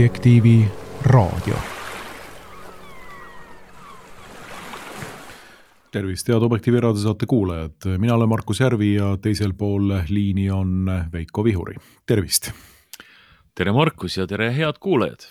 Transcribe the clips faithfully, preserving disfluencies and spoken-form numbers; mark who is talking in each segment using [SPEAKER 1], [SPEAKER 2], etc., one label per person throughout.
[SPEAKER 1] Objektiivi raadio. Tervist, head Objektiivi raadio saate kuulajad. Mina olen Markus Järvi ja teisel pool liini on Veiko Vihuri. Tervist!
[SPEAKER 2] Tere Markus ja tere head kuulajad!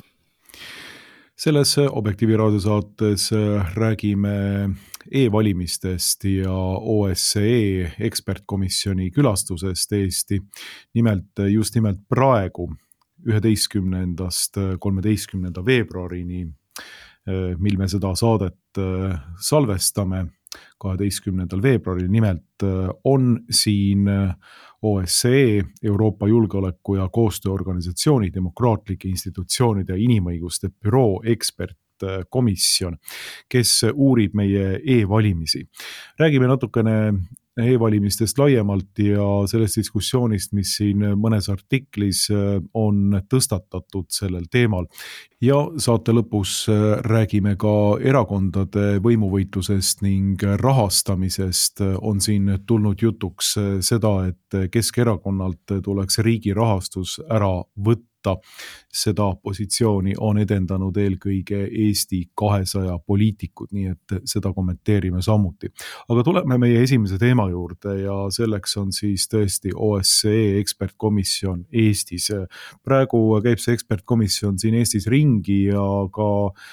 [SPEAKER 1] Selles Objektiivi raadio saates räägime e-valimistest ja O S C E ekspertkomisjoni külastusest Eesti. Nimelt just nimelt praegu, üheteistkümnendast kolmeteistkümnenda veebruarini, mil me seda saadet salvestame, kaheteistkümnendal veebruaril nimelt on siin O S C E, Euroopa Julgeoleku- ja Koostööorganisatsiooni, demokraatlike institutsioonide ja inimõiguste büroo ekspertkomisjon, kes uurib meie e-valimisi. Räägime natukene e-valimistest laiemalt ja sellest diskussioonist, mis siin mõnes artiklis on tõstatatud sellel teemal. Ja saate lõpus räägime ka erakondade võimuvõitlusest ning rahastamisest. On siin tulnud jutuks seda, et Keskerakonnalt tuleks riigi rahastus ära võtta. Seda positsiooni on edendanud eelkõige Eesti kahesaja poliitikud, nii et seda kommenteerime samuti. Aga tuleme meie esimese teema juurde ja selleks on siis tõesti O S C E ekspertkomisjon Eestis. Praegu käib see ekspertkomisjon siin Eestis ringi ja ka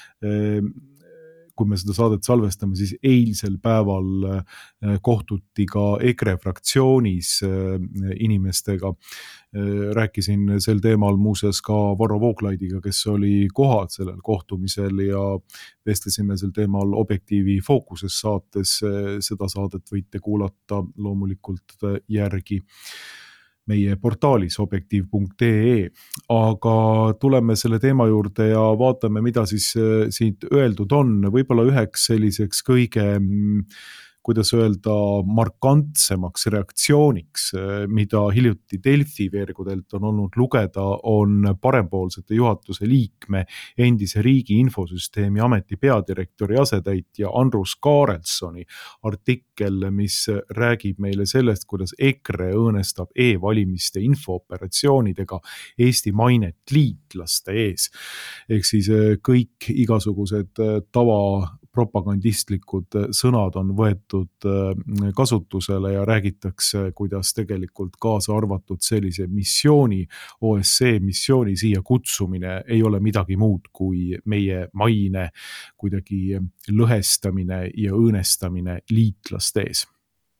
[SPEAKER 1] kui me seda saadet salvestame, siis eilsel päeval kohtuti ka EKRE fraktsioonis inimestega. Rääkisin sel teemal muuseas ka Varro Vooglaidiga, kes oli kohal sellel kohtumisel ja vestlesime sel teemal Objektiivi Fookuses saates. Seda saadet võite kuulata loomulikult järgi meie portaalis objektiiv punkt ee. Aga tuleme selle teema juurde ja vaatame, mida siis siit öeldud on. Võib-olla üheks selliseks kõige, kuidas öelda, markantsemaks reaktsiooniks, mida hiljuti Delfi veergudelt on olnud lugeda, on parempoolsete juhatuse liikme, endise riigi infosüsteemi ameti peadirektori asetäitja Andrus Kaarelssoni artikkel, mis räägib meile sellest, kuidas EKRE õõnestab e-valimiste infooperatsioonidega Eesti mainet liitlaste ees. Ehk siis kõik igasugused tava propagandistlikud sõnad on võetud kasutusele ja räägitakse, kuidas tegelikult kaasa arvatud sellise missiooni, O S C E missiooni siia kutsumine ei ole midagi muud kui meie maine kuidagi lõhestamine ja õõnestamine liitlaste ees.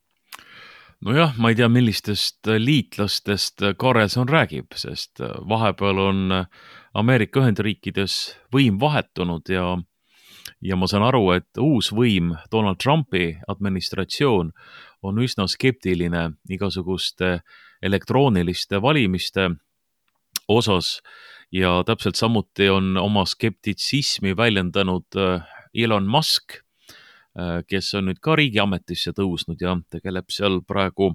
[SPEAKER 2] Nojah, ma ei tea, millistest liitlastest Kaarelson räägib, sest vahepeal on Ameerika Ühendriikides võim vahetunud ja Ja ma saan aru, et uus võim, Donald Trumpi administratsioon, on üsna skeptiline igasuguste elektrooniliste valimiste osas ja täpselt samuti on oma skeptitsismi väljendanud Elon Musk, kes on nüüd ka riigiametisse tõusnud ja tegeleb seal praegu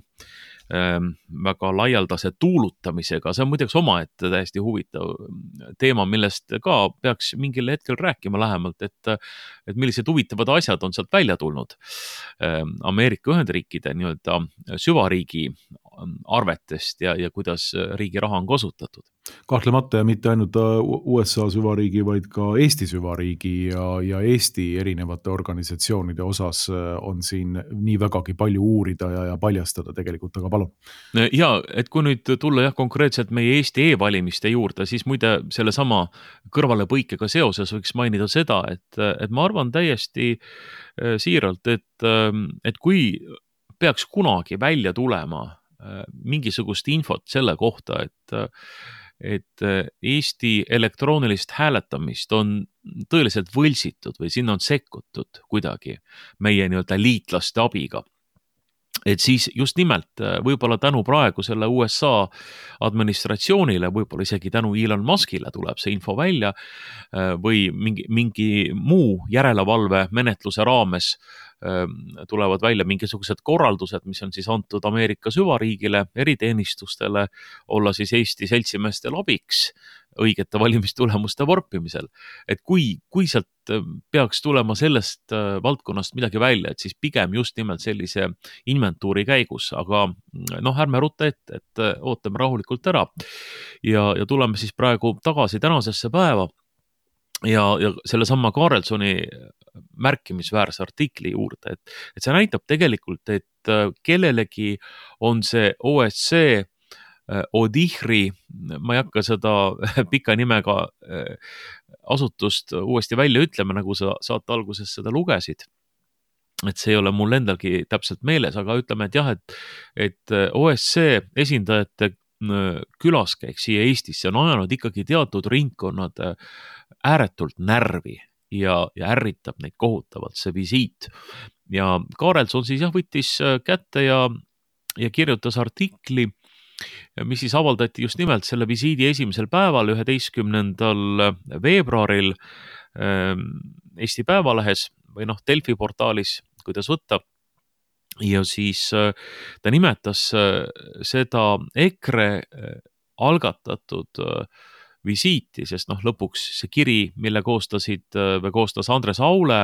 [SPEAKER 2] väga laialdase tuulutamisega. See on muideks omaette täiesti huvitav teema, millest ka peaks mingil hetkel rääkima lähemalt, et, et millised huvitavad asjad on sealt välja tulnud Ameerika Ühendriikide nii-öelda süvariigi arvetest ja, ja kuidas riigi raha on kasutatud.
[SPEAKER 1] Kahtlemata ja mitte ainult U S A süvariigi, vaid ka Eesti süvariigi ja, ja Eesti erinevate organisatsioonide osas on siin nii vägagi palju uurida ja, ja paljastada tegelikult, aga palun.
[SPEAKER 2] Ja, et kui nüüd tulla jah, konkreetselt meie Eesti e-valimiste juurde, siis muide selle sama kõrvalepõikega seoses võiks mainida seda, et, et ma arvan täiesti siiralt, et, et kui peaks kunagi välja tulema mingisugust infot selle kohta, et et Eesti elektroonilist hääletamist on tõeliselt võlsitud või sinna on sekkutud kuidagi meie nii-öelda liitlaste abiga. Et siis just nimelt võib-olla tänu praegu selle U S A administratsioonile, võib-olla isegi tänu Elon Muskile tuleb see info välja või mingi, mingi muu järelevalve menetluse raames tulevad välja mingisugused korraldused, mis on siis antud Ameerika süvariigile, eriteenistustele, olla siis Eesti seltsimeestel abiks õigete valimistulemuste vorpimisel. Et kui, kui sealt peaks tulema sellest valdkonnast midagi välja, et siis pigem just nimelt sellise inventuuri käigus, aga noh, ärme rutta ette, et ootame rahulikult ära ja, ja tuleme siis praegu tagasi tänasesse päeva ja, ja selle sama Karelsoni märkimisväärse artikli juurde, et, et see näitab tegelikult, et kellelegi on see O S C Odihri, ma ei hakka seda pika nimega asutust uuesti välja ütlema, nagu sa saate alguses seda lugesid. Et see ei ole mul endalgi täpselt meeles, aga ütleme, et jah, et, et O S C esindajate külaskäik siia Eestisse on ajanud ikkagi teatud ringkonnad ääretult närvi ja, ja ärritab neid kohutavalt see visiit. Ja Karelson siis jah võttis kätte ja, ja kirjutas artikli, mis siis avaldati just nimelt selle visiidi esimesel päeval, üheteistkümnendal veebruaril Eesti Päevalehes või noh, Delfi portaalis, kuidas võtta. Ja siis ta nimetas seda EKRE algatatud visiiti, sest noh, lõpuks see kiri, mille koostasid või koostas Andres Aule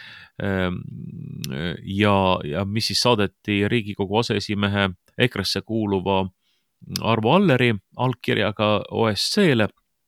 [SPEAKER 2] ja, ja mis siis saadeti Riigikogu aseesimehe EKRE-sse kuuluva Arvo Alleri allkirjaga O S C-le,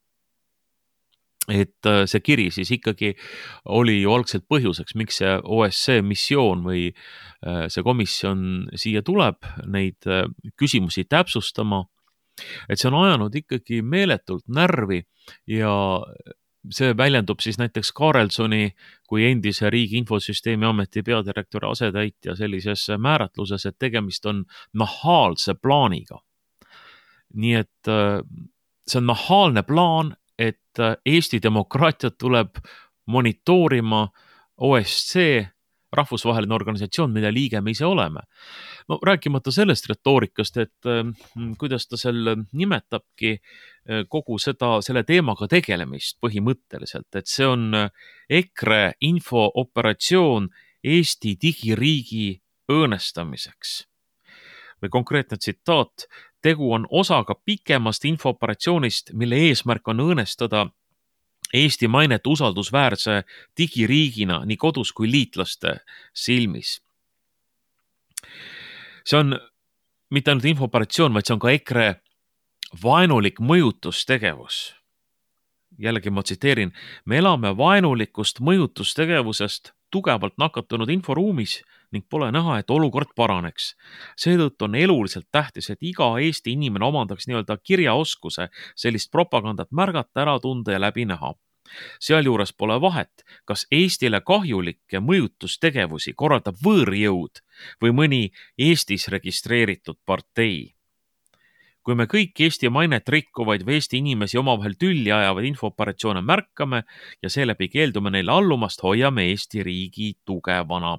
[SPEAKER 2] et see kiri siis ikkagi oli ju algselt põhjuseks, miks see O S C missioon või see komisjon siia tuleb neid küsimusi täpsustama, et see on ajanud ikkagi meeletult närvi ja see väljendub siis näiteks Karelsoni kui endise Riigi Infosüsteemi Ameti peadirektori asetäitja sellises määratluses, et tegemist on nahaalse plaaniga. Nii et see on nahaalne plaan, et Eesti demokraatiat tuleb monitoorima O S C, rahvusvaheline organisatsioon, mille liige me ise oleme. No rääkimata sellest retoorikast, et kuidas ta seal nimetabki kogu seda, selle teemaga tegelemist põhimõtteliselt, et see on EKRE infooperatsioon Eesti digiriigi õõnestamiseks. Või konkreetne tsitaat, tegu on osaga pikemast infooperatsioonist, mille eesmärk on õõnestada Eesti mainet usaldusväärse digiriigina nii kodus kui liitlaste silmis. See on mitte ainult infooperatsioon, vaid see on ka EKRE vaenulik mõjutustegevus. Jällegi ma tsiteerin, me elame vaenulikust mõjutustegevusest tugevalt nakatunud inforuumis ning pole näha, et olukord paraneks. Seetõttu on eluliselt tähtis, et iga Eesti inimene omandaks nii-öelda kirjaoskuse sellist propagandat märgata, ära tunda ja läbi näha. Sealjuures pole vahet, kas Eestile kahjulikke mõjutustegevusi korraldab võõrjõud või mõni Eestis registreeritud partei. Kui me kõik Eesti mainet rikkuvaid või Eesti inimesi omavahel tülli ajavad infooperatsioone märkame ja seeläbi keeldume neile allumast, hoiame Eesti riigi tugevana.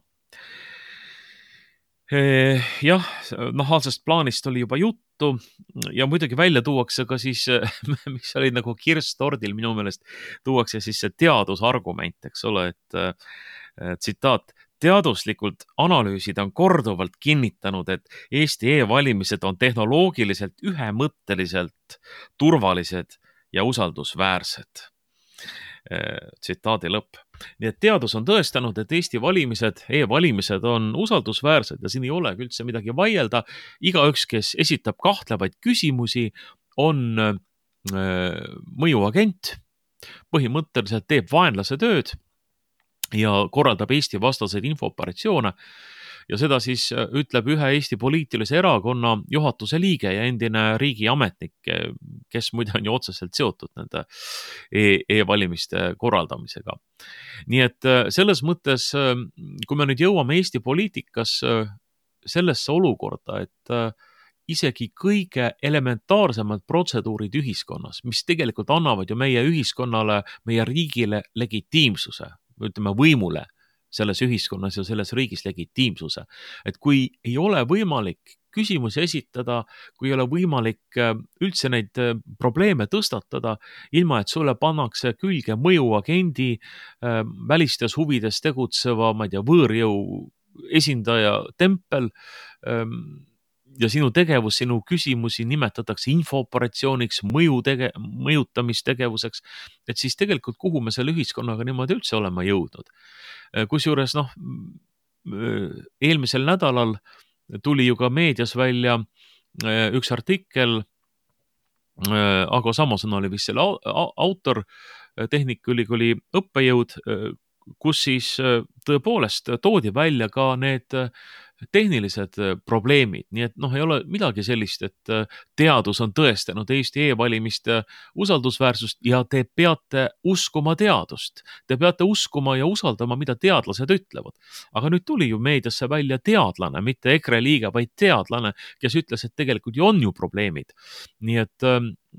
[SPEAKER 2] Jah, nahaalsest plaanist oli juba juttu ja muidugi välja tuuakse ka siis, mis oli nagu kirss tordil minu meelest, tuuakse siis see teadusargument, eks ole, et tsitaat, teaduslikult analüüsid on korduvalt kinnitanud, et Eesti e-valimised on tehnoloogiliselt ühemõtteliselt turvalised ja usaldusväärsed. Tsitaadi lõpp. Nii et teadus on tõestanud, et Eesti valimised, e-valimised on usaldusväärsed ja siin ei ole üldse midagi vaielda. Igaüks, kes esitab kahtlevaid küsimusi, on mõjuagent, põhimõtteliselt teeb vaenlase tööd ja korraldab Eesti vastaseid infooperatsioone ja seda siis ütleb ühe Eesti poliitilise erakonna juhatuse liige ja endine riigiametnik, kes muide on ju otseselt seotud nende e-valimiste korraldamisega. Nii et selles mõttes, kui me nüüd jõuame Eesti poliitikas sellesse olukorda, et isegi kõige elementaarsemad protseduurid ühiskonnas, mis tegelikult annavad ju meie ühiskonnale, meie riigile legitiimsuse, ütleme võimule selles ühiskonnas ja selles riigis legitiimsuse. Et kui ei ole võimalik küsimusi esitada, kui ei ole võimalik üldse neid probleeme tõstatada, ilma et sulle pannakse külge mõjuagendi, välistes huvides tegutseva, ma ei tea, võõrjõu esindaja tempel, ja sinu tegevus, sinu küsimusi nimetatakse infooperatsiooniks, mõju tege-, mõjutamistegevuseks, et siis tegelikult kuhu me selle ühiskonnaga niimoodi üldse oleme jõudnud. Kusjuures noh, eelmisel nädalal tuli ju ka meedias välja üks artikkel, Ago Samoson oli vist selle autor, Tehnikaülikooli õppejõud, kus siis tõepoolest toodi välja ka need tehnilised probleemid, nii et noh, ei ole midagi sellist, et teadus on tõestanud Eesti e-valimiste usaldusväärsust ja te peate uskuma teadust. Te peate uskuma ja usaldama, mida teadlased ütlevad. Aga nüüd tuli ju meediasse välja teadlane, mitte EKRE liige, vaid teadlane, kes ütles, et tegelikult ju on ju probleemid. Nii et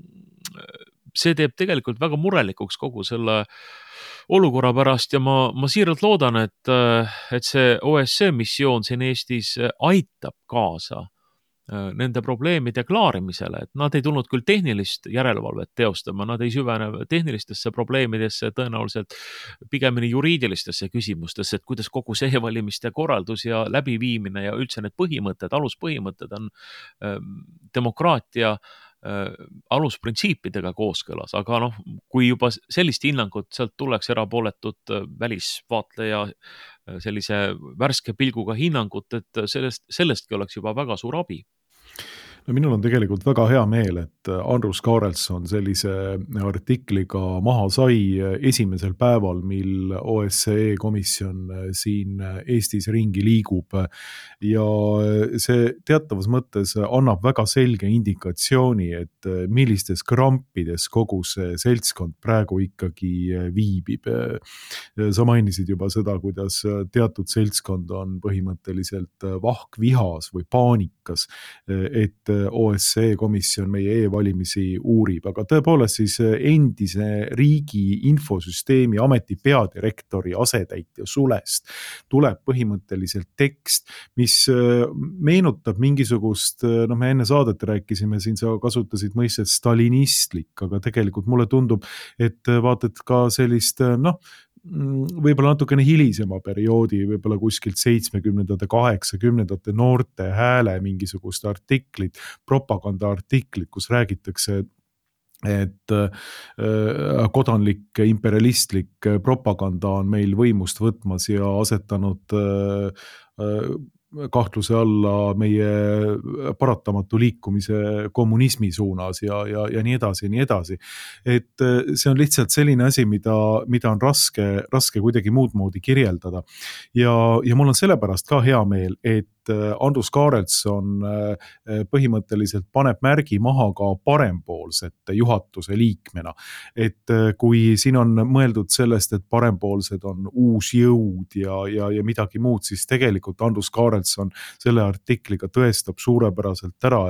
[SPEAKER 2] see teeb tegelikult väga murelikuks kogu selle olukorra pärast ja ma, ma siiralt loodan, et, et see O S C missioon siin Eestis aitab kaasa nende probleemide klaarimisele, et nad ei tulnud küll tehnilist järelevalvet teostama, nad ei süvene tehnilistesse probleemidesse, tõenäoliselt pigemini juriidilistesse küsimustesse, et kuidas kogu see e-valimiste korraldus ja läbiviimine ja üldse need põhimõtted, aluspõhimõtted on demokraatia alusprintsiipidega kooskõlas, aga noh, kui juba sellist hinnangut sealt tuleks erapooletut välisvaatleja sellise värske pilguga hinnangut, et sellest, sellestki oleks juba väga suur abi.
[SPEAKER 1] No minul on tegelikult väga hea meel, et Andrus Kaarelson sellise artikliga maha sai esimesel päeval, mil O S C E komisjon siin Eestis ringi liigub ja see teatavas mõttes annab väga selge indikatsiooni, et millistes krampides kogu see seltskond praegu ikkagi viibib. Sa mainisid juba seda, kuidas teatud seltskond on põhimõtteliselt vahkvihas või paanikas, et O S C E komisjon meie e-valimisi uurib, aga tõepoolest siis endise riigi infosüsteemi ameti peadirektori asetäitja Sulest tuleb põhimõtteliselt tekst, mis meenutab mingisugust, noh me enne saadet rääkisime, siin sa kasutasid mõistet stalinistlik, aga tegelikult mulle tundub, et vaatad ka sellist, noh, võib-olla natukene hilisema perioodi, võib-olla kuskilt seitsmekümnendate, kaheksakümnendate noorte hääle mingisugust artiklit, propaganda artiklit, kus räägitakse, et kodanlik imperialistlik propaganda on meil võimust võtmas ja asetanud kahtluse alla meie paratamatu liikumise kommunismi suunas ja, ja, ja nii edasi, nii edasi. Et see on lihtsalt selline asi, mida, mida on raske, raske kuidagi muud moodi kirjeldada. Ja, ja mul on sellepärast ka hea meel, et Andrus Kaarelson põhimõtteliselt paneb märgi maha ka parempoolsete juhatuse liikmena. Et kui siin on mõeldud sellest, et parempoolsed on uus jõud ja, ja, ja midagi muud, siis tegelikult Andrus Kaarelson selle artikliga tõestab suurepäraselt ära,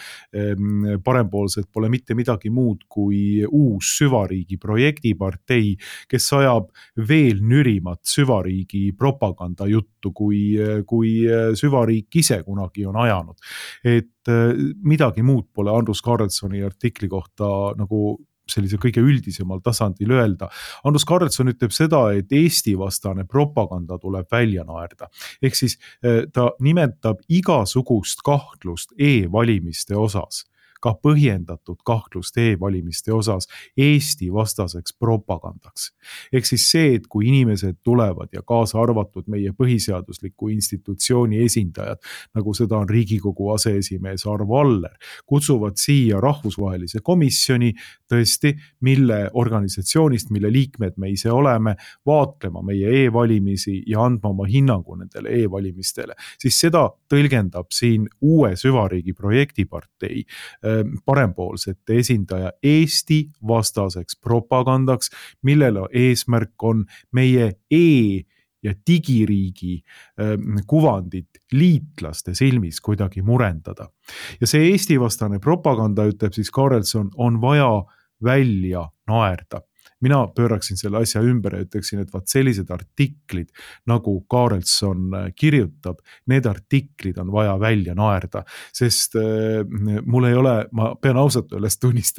[SPEAKER 1] et parempoolsed pole mitte midagi muud kui uus süvariigi projektipartei, kes ajab veel nürimat süvariigi propaganda juttu, kui, kui süvariigi riik ise kunagi on ajanud. Et midagi muud pole Andrus Kaarelsoni artikli kohta nagu sellise kõige üldisemal tasandil öelda. Andrus Kaarelson ütleb seda, et Eesti vastane propaganda tuleb välja naerda. Ehk siis ta nimetab igasugust kahtlust e-valimiste osas, ka põhjendatud kahtlust e-valimiste osas Eesti vastaseks propagandaks. Ehk siis see, et kui inimesed tulevad ja kaasa arvatud meie põhiseadusliku institutsiooni esindajad, nagu seda on Riigikogu aseesimees Arvo Aller, kutsuvad siia rahvusvahelise komisjoni tõesti, mille organisatsioonist, mille liikmed me ise oleme, vaatlema meie e-valimisi ja andma oma hinnangu nendele e-valimistele, siis seda tõlgendab siin uue süvariigi projektipartei parempoolsete esindaja Eesti vastaseks propagandaks, millele eesmärk on meie e- ja digiriigi kuvandit liitlaste silmis kuidagi murendada. Ja see Eesti vastane propaganda, ütleb siis Kaarelson, on vaja välja naerda. Mina pööraksin selle asja ümber ja ütleksin, et vaat sellised artiklid, nagu Kaarelson kirjutab, need artiklid on vaja välja naerda, sest mul ei ole, ma pean ausalt üles tunnistama,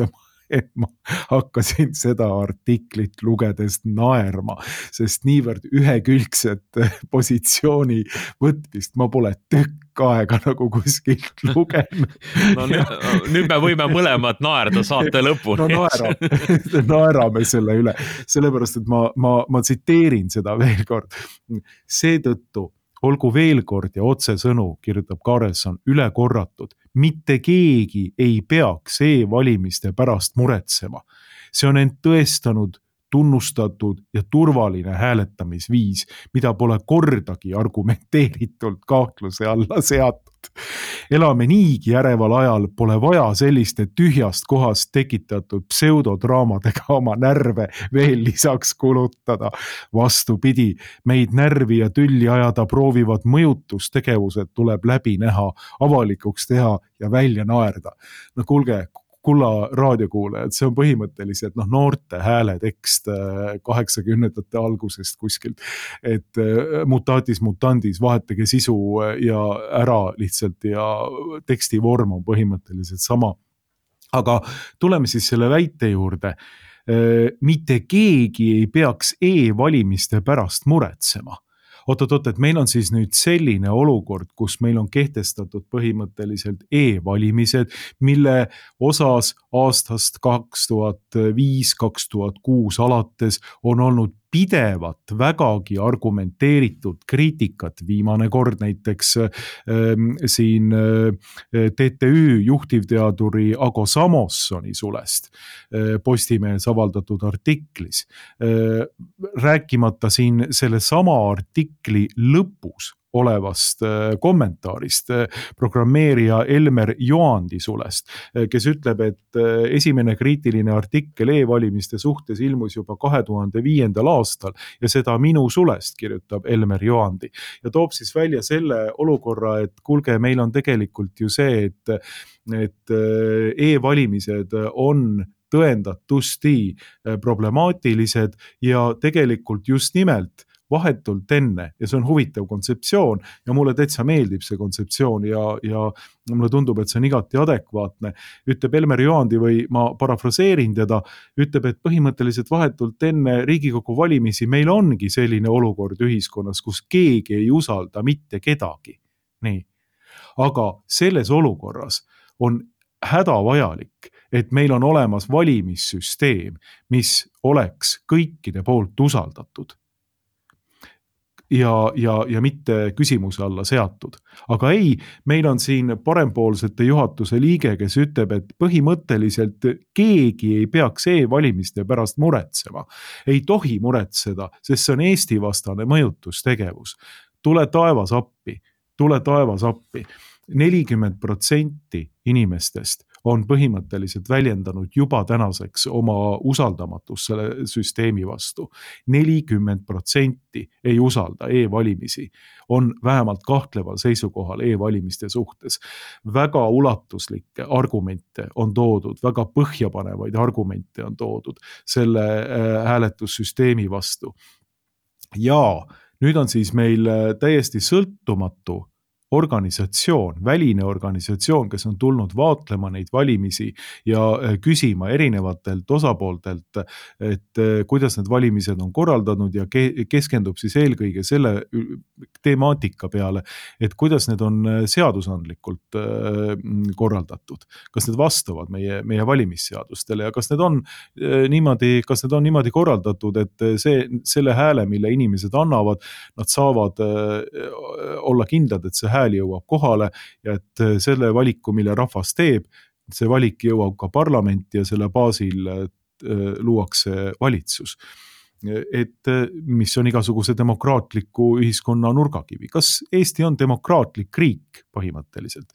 [SPEAKER 1] et ma hakkasin seda artiklit lugedes naerma, sest niivõrd ühekülgset positsiooni võtmist ma pole tükk aega nagu kuskilt lugenud.
[SPEAKER 2] No nüüd, nüüd me võime mõlemad naerda saate lõpuni.
[SPEAKER 1] No naerame, naerame selle üle, sellepärast, et ma, ma, ma tsiteerin seda veel kord. Seetõttu olgu veel kord ja otsesõnu, kirjutab Carlson, üle korratud, mitte keegi ei peaks e-valimiste pärast muretsema. See on end tõestanud, tunnustatud ja turvaline hääletamisviis, mida pole kordagi argumenteeritult kahtluse alla seatud. Elame niigi järeval ajal, pole vaja selliste tühjast kohast tekitatud pseudodraamadega oma närve veel lisaks kulutada. Vastupidi, meid närvi ja tülli ajada proovivad mõjutustegevused tuleb läbi näha, avalikuks teha ja välja naerda. No kuulge, kulla raadiokuulajad, see on põhimõtteliselt noh, noorte hääle tekst kaheksakümnendate algusest kuskilt, et mutatis mutandis, vahetage sisu ja ära lihtsalt ja teksti vorm on põhimõtteliselt sama. Aga tuleme siis selle väite juurde. Mitte keegi ei peaks e-valimiste pärast muretsema. Oot-oot, et meil on siis nüüd selline olukord, kus meil on kehtestatud põhimõtteliselt e-valimised, mille osas aastast kaks tuhat viis kaks tuhat kuus alates on olnud pidevat, vägagi argumenteeritud kriitikat. Viimane kord näiteks äh, siin äh, T T Ü juhtivteaduri Ago Samossoni sulest äh, Postimehes avaldatud artiklis. Äh, rääkimata siin selle sama artikli lõpus olevast kommentaarist programmeerija Elmer Joandi sulest, kes ütleb, et esimene kriitiline artikkel e-valimiste suhtes ilmus juba kahe tuhande viiendal aastal ja seda minu sulest, kirjutab Elmer Joandi. Ja toob siis välja selle olukorra, et kuulge, meil on tegelikult ju see, et, et e-valimised on tõendatusti problemaatilised ja tegelikult just nimelt vahetult enne ja see on huvitav kontseptsioon ja mulle täitsa meeldib see kontseptsioon ja, ja mulle tundub, et see on igati adekvaatne. Ütleb Elmer Joandi või ma parafraseerin teda, ütleb, et põhimõtteliselt vahetult enne Riigikogu valimisi meil ongi selline olukord ühiskonnas, kus keegi ei usalda mitte kedagi. Nii. Aga selles olukorras on hädavajalik, et meil on olemas valimissüsteem, mis oleks kõikide poolt usaldatud. Ja, ja, ja mitte küsimuse alla seatud. Aga ei, meil on siin parempoolsete juhatuse liige, kes ütleb, et põhimõtteliselt keegi ei peaks e-valimiste pärast muretsema. Ei tohi muretseda, sest see on Eesti vastane mõjutustegevus. Tule taevas appi, tule taevas appi. nelikümmend protsenti inimestest on põhimõtteliselt väljendanud juba tänaseks oma usaldamatust selle süsteemi vastu. nelikümmend protsenti ei usalda e-valimisi, on vähemalt kahtleval seisukohal e-valimiste suhtes. Väga ulatuslikke argumente on toodud, väga põhjapanevaid argumente on toodud selle hääletussüsteemi vastu. Ja nüüd on siis meil täiesti sõltumatu organisatsioon, väline organisatsioon, kes on tulnud vaatlema neid valimisi ja küsima erinevatelt osapooltelt, et kuidas need valimised on korraldanud ja keskendub siis eelkõige selle temaatika peale, et kuidas need on seadusandlikult korraldatud. Kas need vastavad meie, meie valimisseadustele ja kas need on niimoodi, kas need on niimoodi korraldatud, et see, selle hääle, mille inimesed annavad, nad saavad olla kindlad, et see hääl jõuab kohale ja et selle valiku, mille rahvas teeb, see valik jõuab ka parlamenti ja selle baasil luuakse valitsus. Et mis on igasuguse demokraatliku ühiskonna nurgakivi. Kas Eesti on demokraatlik riik põhimõtteliselt?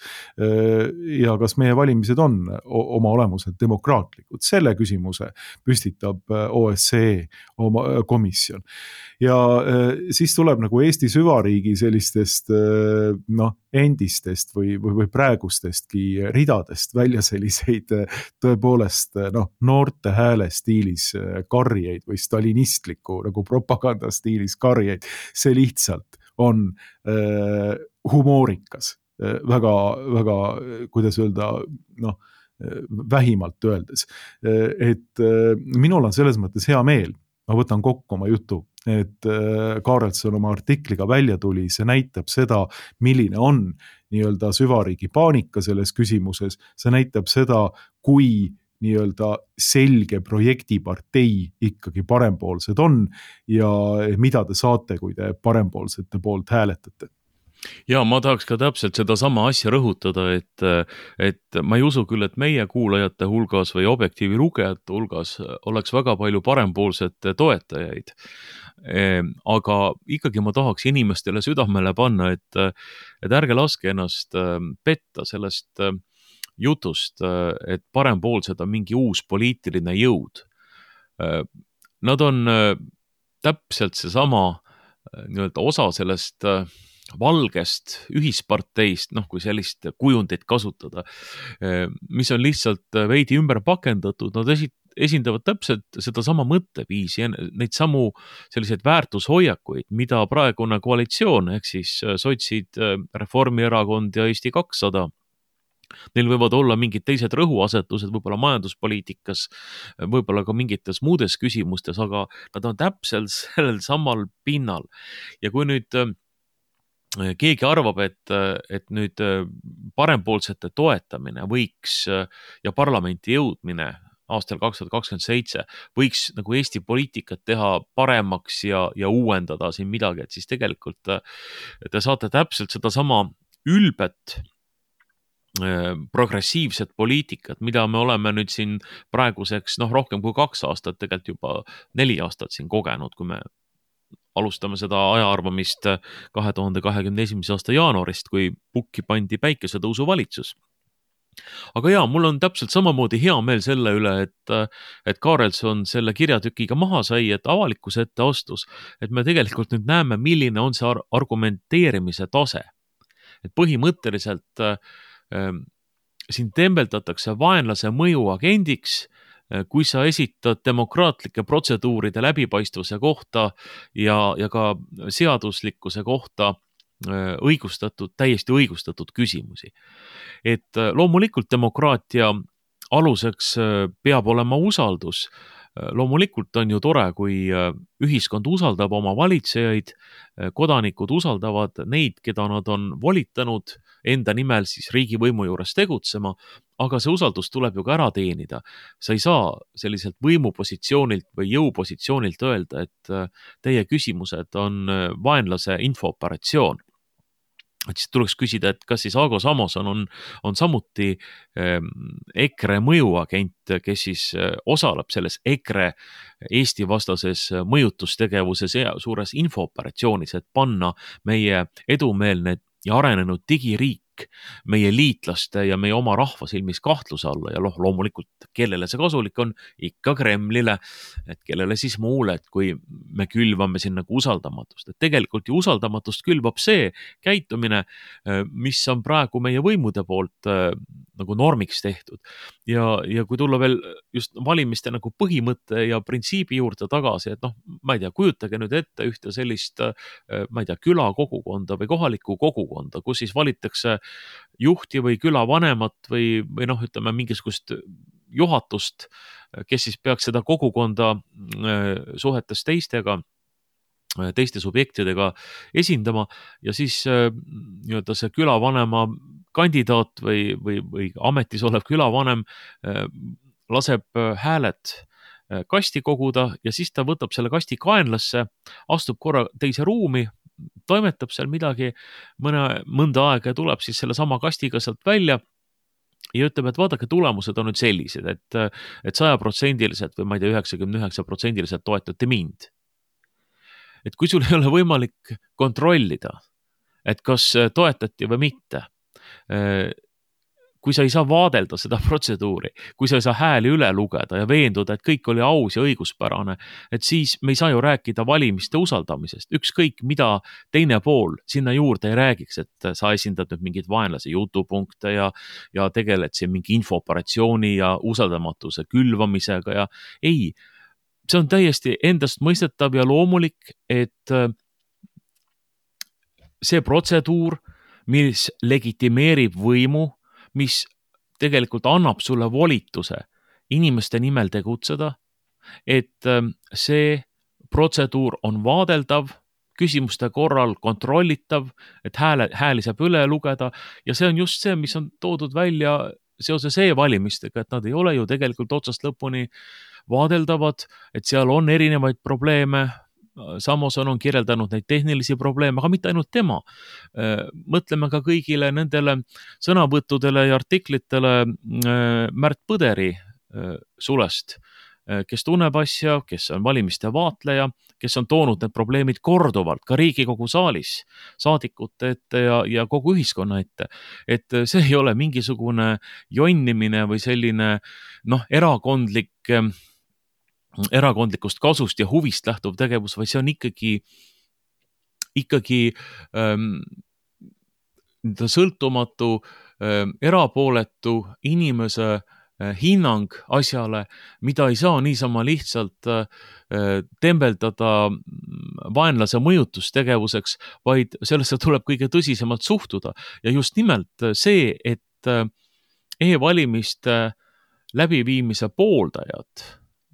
[SPEAKER 1] Ja kas meie valimised on oma olemuselt demokraatlikud? Selle küsimuse püstitab O S C E oma komisjon. Ja siis tuleb nagu Eesti süvariigi sellistest noh, endistest või, või, või praegustestki ridadest välja selliseid tõepoolest noh, noorte hääle stiilis karjeid või stalinistliku nagu propaganda stiilis karjeid. See lihtsalt on äh, humoorikas, väga, väga, kuidas öelda, noh, vähimalt öeldes. Et minul on selles mõttes hea meel, ma võtan kokku oma jutu, et Kaarelson oma artikliga välja tuli, see näitab seda, milline on nii-öelda süvariigi paanika selles küsimuses, see näitab seda, kui nii-öelda selge projektipartei ikkagi parempoolsed on ja mida te saate, kui te parempoolsete poolt hääletate.
[SPEAKER 2] Ja ma tahaks ka täpselt seda sama asja rõhutada, et, et ma ei usu küll, et meie kuulajate hulgas või Objektiivi lugejate hulgas oleks väga palju parempoolsete toetajaid. Aga ikkagi ma tahaks inimestele südamele panna, et, et ärge laske ennast petta sellest jutust, et parempoolsed on mingi uus poliitiline jõud. Nad on täpselt seesama nii-öelda osa sellest valgest ühisparteist, noh kui sellist kujundit kasutada, mis on lihtsalt veidi ümber pakendatud, nad esindavad täpselt seda sama mõtteviisi, neid samu selliseid väärtushoiakuid, mida praegune koalitsioon, ehk siis sotsid, Reformierakond ja Eesti kakssada, neil võivad olla mingid teised rõhuasetused, võib-olla majanduspoliitikas, võib-olla ka mingites muudes küsimustes, aga nad on täpselt sellel samal pinnal. Ja kui nüüd keegi arvab, et, et nüüd parempoolsete toetamine võiks ja parlamenti jõudmine aastal kaks tuhat kakskümmend seitse võiks nagu Eesti poliitikat teha paremaks ja, ja uuendada siin midagi, et siis tegelikult te saate täpselt seda sama ülbet progressiivset poliitikat, mida me oleme nüüd siin praeguseks noh, rohkem kui kaks aastat, tegelikult juba neli aastat siin kogenud, kui me alustame seda ajaarvamist kahe tuhande kahekümne esimese aasta jaanuarist, kui pukki pandi päikesetõusu valitsus. Aga jaa, mul on täpselt samamoodi hea meel selle üle, et, et Kaarelson selle kirjatükiga maha sai, et avalikkuse ette astus, et me tegelikult nüüd näeme, milline on see argumenteerimise tase. Et põhimõtteliselt äh, siin tembeldatakse vaenlase mõju agendiks, kui sa esitad demokraatlike protseduuride läbipaistvuse kohta ja, ja ka seaduslikkuse kohta õigustatud, täiesti õigustatud küsimusi. Et loomulikult demokraatia aluseks peab olema usaldus. Loomulikult on ju tore, kui ühiskond usaldab oma valitsejaid, kodanikud usaldavad neid, keda nad on volitanud enda nimel siis riigivõimu juures tegutsema, aga see usaldus tuleb ju ka ära teenida. Sa ei saa selliselt võimupositsioonilt või jõupositsioonilt öelda, et teie küsimused on vaenlase infooperatsioon. Et siis tuleks küsida, et kas siis Ago Samoson on, on samuti EKRE mõjuagent, kes siis osaleb selles EKRE Eesti vastases mõjutustegevuses ja suures infooperatsioonis, et panna meie edumeelne ja arenenud digiriik meie liitlaste ja meie oma rahva silmis kahtluse alla ja loh, loomulikult, kellele see kasulik on, ikka Kremlile, et kellele siis muule, et kui me külvame siin nagu usaldamatust, et tegelikult ju usaldamatust külvab see käitumine, mis on praegu meie võimude poolt nagu normiks tehtud. Ja, ja kui tulla veel just valimiste nagu põhimõtte ja printsiibi juurde tagasi, et noh, ma ei tea, kujutage nüüd ette ühte sellist, ma ei tea, külakogukonda või kohalikku kogukonda, kus siis valitakse juhti või külavanemat või, või noh, ütleme mingisugust juhatust, kes siis peaks seda kogukonda suhetes teistega, teiste subjektidega esindama ja siis nii-öelda see külavanema kandidaat või, või, või ametis olev külavanem laseb hääled kasti koguda ja siis ta võtab selle kasti kaenlasse, astub korra teise ruumi, toimetab seal midagi mõne, mõnda aega ja tuleb siis selle sama kastiga sealt välja ja ütleb, et vaadake, tulemused on nüüd sellised, et, et sajaprotsendiliselt või ma ei tea, üheksakümmend üheksa protsendiliselt toetate mind. Et kui sul ei ole võimalik kontrollida, et kas toetati või mitte, kui sa ei saa vaadelda seda protseduuri, kui sa ei saa hääli üle lugeda ja veenduda, et kõik oli aus ja õiguspärane, et siis me ei saa ju rääkida valimiste usaldamisest. Ükskõik, mida teine pool sinna juurde ei räägiks, et sa esindad nüüd mingid vaenlase jutupunkte ja, ja tegeled siin mingi infooperatsiooni ja usaldamatuse külvamisega ja ei, see on täiesti endast mõistetav ja loomulik, et see protseduur, mis legitimeerib võimu, mis tegelikult annab sulle volituse inimeste nimel tegutseda, et see protseduur on vaadeldav, küsimuste korral kontrollitav, et hääle, hääli saab üle lugeda ja see on just see, mis on toodud välja seoses e-valimistega, et nad ei ole ju tegelikult otsast lõpuni vaadeldavad, et seal on erinevaid probleeme. Samoson on kirjeldanud neid tehnilisi probleeme, aga mitte ainult tema. Mõtleme ka kõigile nendele sõnavõttudele ja artiklitele Märt Põderi sulest, kes tunneb asja, kes on valimiste vaatleja, kes on toonud need probleemid korduvalt ka Riigikogu saalis, saadikute ette ja, ja kogu ühiskonna ette. Et see ei ole mingisugune jonnimine või selline noh, erakondlik erakondlikust kasust ja huvist lähtuv tegevus, vaid see on ikkagi, ikkagi ähm, sõltumatu, ähm, erapooletu inimese äh, hinnang asjale, mida ei saa niisama lihtsalt äh, tembeldada vaenlase mõjutustegevuseks, vaid sellesse tuleb kõige tõsisemalt suhtuda. Ja just nimelt see, et äh, e-valimiste läbiviimise pooldajad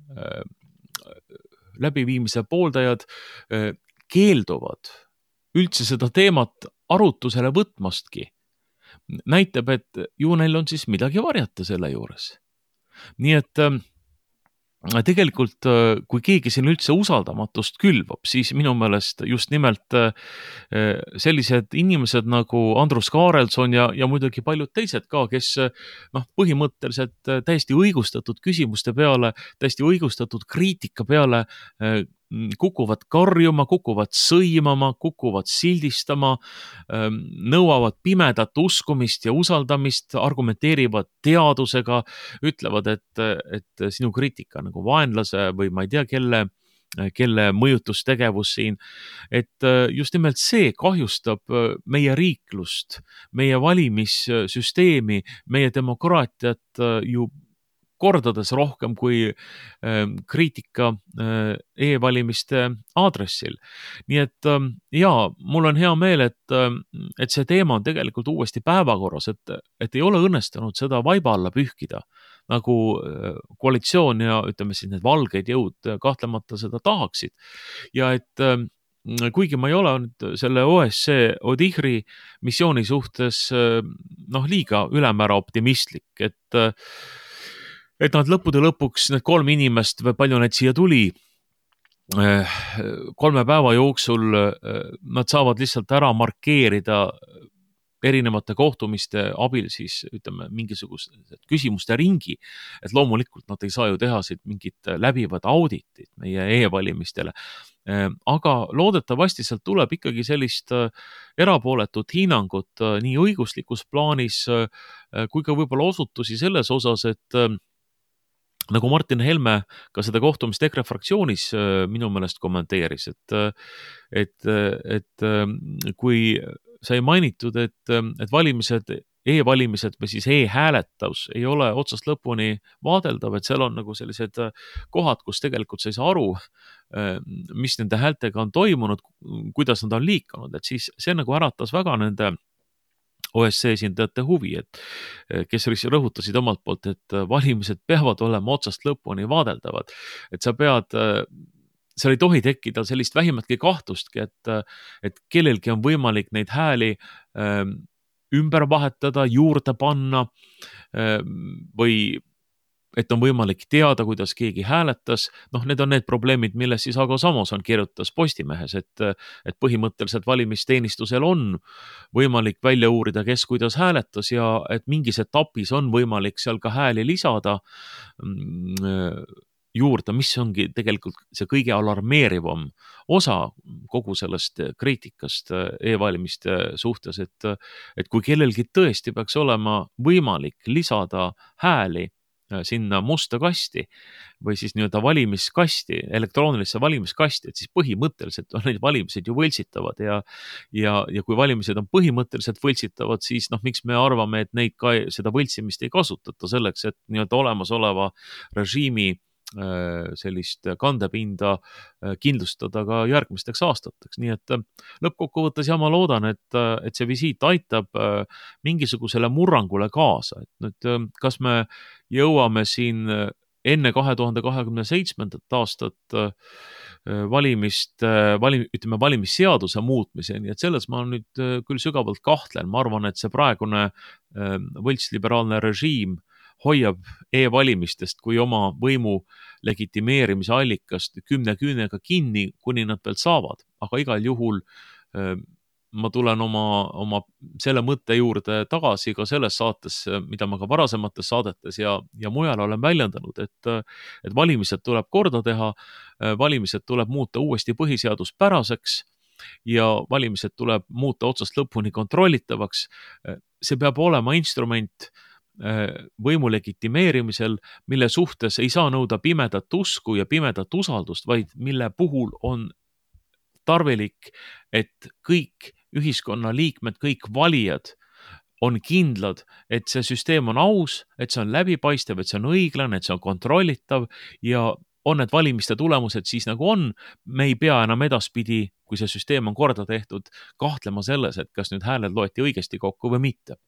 [SPEAKER 2] läbiviimise pooldajad keelduvad üldse seda teemat arutusele võtmastki. Näitab, et ju neil on siis midagi varjata selle juures. Nii et tegelikult, kui keegi siin üldse usaldamatust külvab, siis minu meelest just nimelt sellised inimesed nagu Andrus Kaarelson ja, ja muidugi paljud teised ka, kes noh, põhimõtteliselt täiesti õigustatud küsimuste peale, täiesti õigustatud kriitika peale kukuvad karjuma, kukuvad sõimama, kukuvad sildistama, nõuavad pimedat uskumist ja usaldamist, argumenteerivad teadusega, ütlevad, et, et sinu kriitika nagu vaenlase või ma ei tea, kelle, kelle mõjutustegevus siin, et just nimelt see kahjustab meie riiklust, meie valimissüsteemi, meie demokraatiat ju kordades rohkem kui kriitika e-valimiste aadressil. Nii et jaa, mul on hea meel, et, et see teema on tegelikult uuesti päevakorras, et, et ei ole õnnestunud seda vaiba alla pühkida, nagu koalitsioon ja ütleme siis need valgeid jõud kahtlemata seda tahaksid. Ja et kuigi ma ei ole nüüd selle O S C O D I H R I missiooni suhtes noh, liiga ülemäära optimistlik, et et nad lõppude lõpuks, need kolm inimest, või palju neid siia tuli, kolme päeva jooksul nad saavad lihtsalt ära markeerida erinevate kohtumiste abil siis, ütleme, mingisugust küsimuste ringi, et loomulikult nad ei saa ju teha siit mingit läbivad auditit meie e-valimistele, aga loodetavasti sealt tuleb ikkagi sellist erapooletut hinnangut nii õiguslikus plaanis kui ka võib-olla osutusi selles osas, et nagu Martin Helme ka seda kohtumist EKRE fraktsioonis minu meelest kommenteeris, et, et, et kui sai mainitud, et, et valimised, e-valimised või siis e-hääletus ei ole otsast lõpuni vaadeldav, et seal on nagu sellised kohad, kus tegelikult sa ei saa aru, mis nende häältega on toimunud, kuidas nad on liikunud, et siis see nagu äratas väga nende O S C esindajate huvi, et kes rõhutasid omalt poolt, et valimised peavad olema otsast lõpuni vaadeldavad, et sa pead, seal ei tohi tekkida sellist vähimatki kahtlustki, et, et kellelgi on võimalik neid hääli ümber vahetada, juurde panna või et on võimalik teada, kuidas keegi hääletas. Noh, need on need probleemid, milles siis Ago Samoson kirjutas Postimehes, et, et põhimõtteliselt valimisteenistusel on võimalik välja uurida, kes kuidas hääletas ja et mingis etapis on võimalik seal ka hääli lisada juurde, mis ongi tegelikult see kõige alarmeerivam osa kogu sellest kriitikast e-valimiste suhtes, et, et kui kellelgi tõesti peaks olema võimalik lisada hääli sinna musta kasti või siis nii-öelda valimiskasti, elektroonilisse valimiskasti, et siis põhimõtteliselt on neid valimised ju võltsitavad ja, ja, ja kui valimised on põhimõtteliselt võltsitavad, siis noh, miks me arvame, et neid ka seda võltsimist ei kasutata selleks, et nii-öelda olemasoleva režiimi sellist kandepinda kindlustada ka järgmisteks aastateks. Nii et lõppkokkuvõttes ja ma loodan, et, et see visiit aitab mingisugusele murrangule kaasa. Et nüüd, kas me jõuame siin enne kahe tuhande kahekümne seitsmendat aastat valimist, valim, ütleme valimisseaduse muutmiseni, et selles ma nüüd küll sügavalt kahtlen. Ma arvan, et see praegune võltsliberaalne režiim hoiab e-valimistest kui oma võimu legitimeerimise allikast kümne küünega kinni, kuni nad pealt saavad. Aga igal juhul ma tulen oma, oma selle mõtte juurde tagasi ka selles saates, mida ma ka varasemates saadetes ja, ja mujal olen väljendanud, et, et valimised tuleb korda teha, valimised tuleb muuta uuesti põhiseaduspäraseks ja valimised tuleb muuta otsast lõpuni kontrollitavaks. See peab olema instrument võimu legitimeerimisel, mille suhtes ei saa nõuda pimedat usku ja pimedat usaldust, vaid mille puhul on tarvilik, et kõik ühiskonna liikmed, kõik valijad on kindlad, et see süsteem on aus, et see on läbipaistev, et see on õiglane, et see on kontrollitav ja on need valimiste tulemused siis nagu on. Me ei pea enam edaspidi, kui see süsteem on korda tehtud, kahtlema selles, et kas nüüd hääled loeti õigesti kokku või mitte.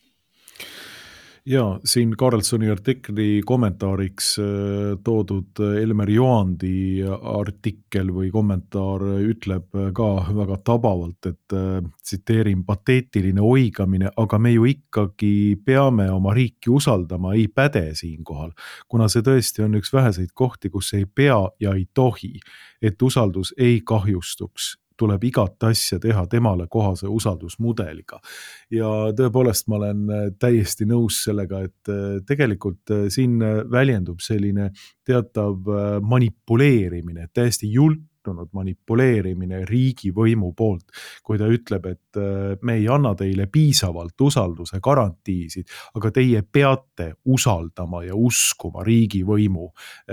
[SPEAKER 1] Ja siin Carlsoni artikli kommentaariks toodud Elmer Joandi artikkel või kommentaar ütleb ka väga tabavalt, et tsiteerin, pateetiline oigamine, aga me ju ikkagi peame oma riiki usaldama, ei päde siinkohal, kuna see tõesti on üks väheseid kohti, kus ei pea ja ei tohi, et usaldus ei kahjustuks. Tuleb igat asja teha temale kohase usaldusmudeliga. Ja tõepoolest ma olen täiesti nõus sellega, et tegelikult siin väljendub selline teatav manipuleerimine, täiesti jultunud manipuleerimine riigivõimu poolt, kui ta ütleb, et me ei anna teile piisavalt usalduse garantiisid, aga teie peate usaldama ja uskuma riigivõimu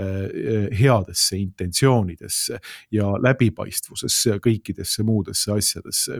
[SPEAKER 1] headesse intentsioonidesse ja läbipaistvusesse ja kõikidesse muudesse asjadesse,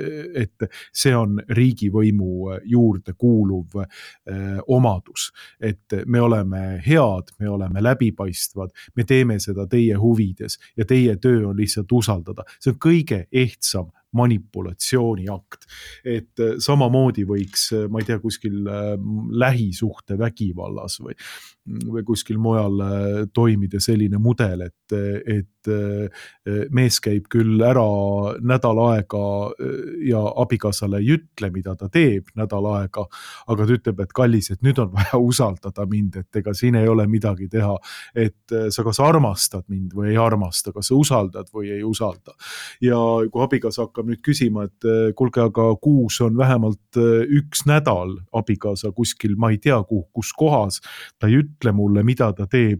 [SPEAKER 1] et see on riigivõimu juurde kuuluv omadus, et me oleme head, me oleme läbipaistvad, me teeme seda teie huvides ja teie töö on lihtsalt usaldada. See on kõige ehtsam manipulatsiooniakt. Et samamoodi võiks, ma ei tea, kuskil lähisuhte vägivallas või, või kuskil mujal toimida selline mudel, et, et mees käib küll ära nädal aega ja abikaasale ei ütle, mida ta teeb nädal aega, aga ta ütleb, et kallis, et nüüd on vaja usaldada mind, et ega siin ei ole midagi teha, et sa kas armastad mind või ei armasta, kas sa usaldad või ei usalda. Ja kui abikaasa hakkab nüüd küsima, et kuulge, aga kuus on vähemalt üks nädal abikaasa kuskil, ma ei tea, kus kohas, ta ei ütle mulle, mida ta teeb,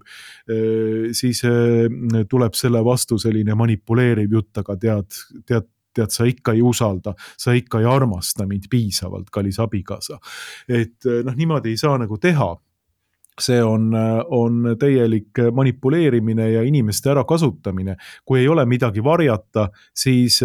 [SPEAKER 1] siis tuleb selle vastu selline manipuleeriv jutt, aga tead, tead, tead, sa ikka ei usalda, sa ikka ei armasta mind piisavalt, kallis abikaasa. Et noh, niimoodi ei saa nagu teha. See on, on täielik manipuleerimine ja inimeste ära kasutamine. Kui ei ole midagi varjata, siis,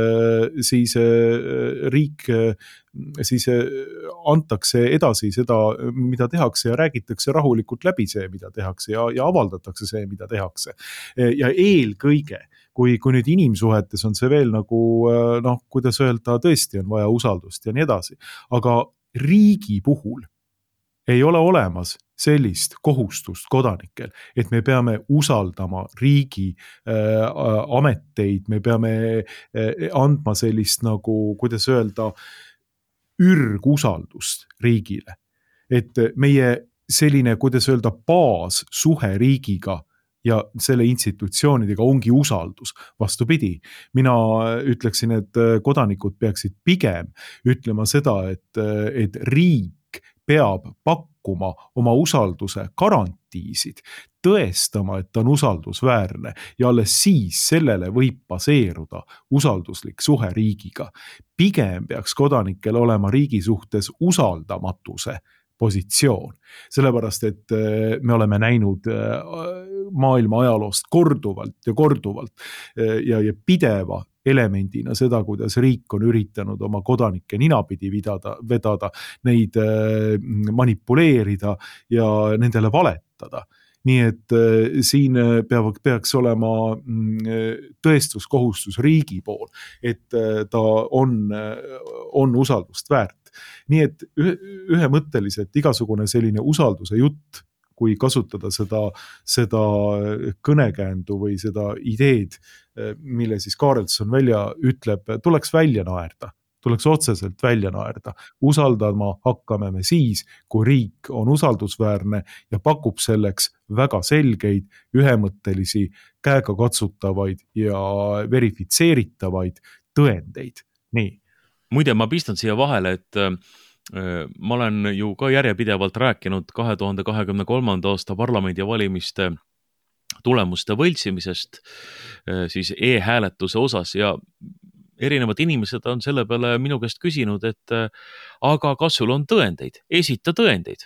[SPEAKER 1] siis riik siis antakse edasi seda, mida tehakse ja räägitakse rahulikult läbi see, mida tehakse ja, ja avaldatakse see, mida tehakse. Ja eelkõige, kui, kui nüüd inimsuhetes on see veel nagu, noh, kuidas öelda, tõesti on vaja usaldust ja nii edasi. Aga riigi puhul ei ole olemas sellist kohustust kodanikel, et me peame usaldama riigi äh, ameteid, me peame äh, andma sellist nagu, kuidas öelda, ürgusaldust riigile. Et meie selline, kuidas öelda, baassuhe riigiga ja selle institutsioonidega ongi usaldus. Vastupidi, mina ütleksin, et kodanikud peaksid pigem ütlema seda, et, et riik peab pakkuma oma usalduse garantiisid, tõestama, et ta on usaldusväärne ja alles siis sellele võib baseeruda usalduslik suhe riigiga. Pigem peaks kodanikel olema riigi suhtes usaldamatuse positsioon, sellepärast, et me oleme näinud maailma ajaloost korduvalt ja korduvalt ja, ja pideva elemendina seda, kuidas riik on üritanud oma kodanikke ninapidi vedada, vedada, neid manipuleerida ja nendele valetada. nii et siin peab, peaks olema tõestuskohustus riigi pool, et ta on, on usaldust väärt. Nii et ühemõtteliselt igasugune selline usalduse jutt, kui kasutada seda, seda kõnekäändu või seda ideed, mille siis Kaarelson välja ütleb, tuleks välja naerda, tuleks otseselt välja naerda. Usaldama hakkame me siis, kui riik on usaldusväärne ja pakub selleks väga selgeid, ühemõttelisi, käega katsutavaid ja verifitseeritavaid tõendeid. Nii.
[SPEAKER 2] Muide, ma pistan siia vahele, et ma olen ju ka järjepidevalt rääkinud kahe tuhande kahekümne kolmanda aasta parlamendivalimiste tulemuste võltsimisest siis e-hääletuse osas ja erinevad inimesed on selle peale minu käest küsinud, et aga kas sul on tõendeid? Esita tõendeid.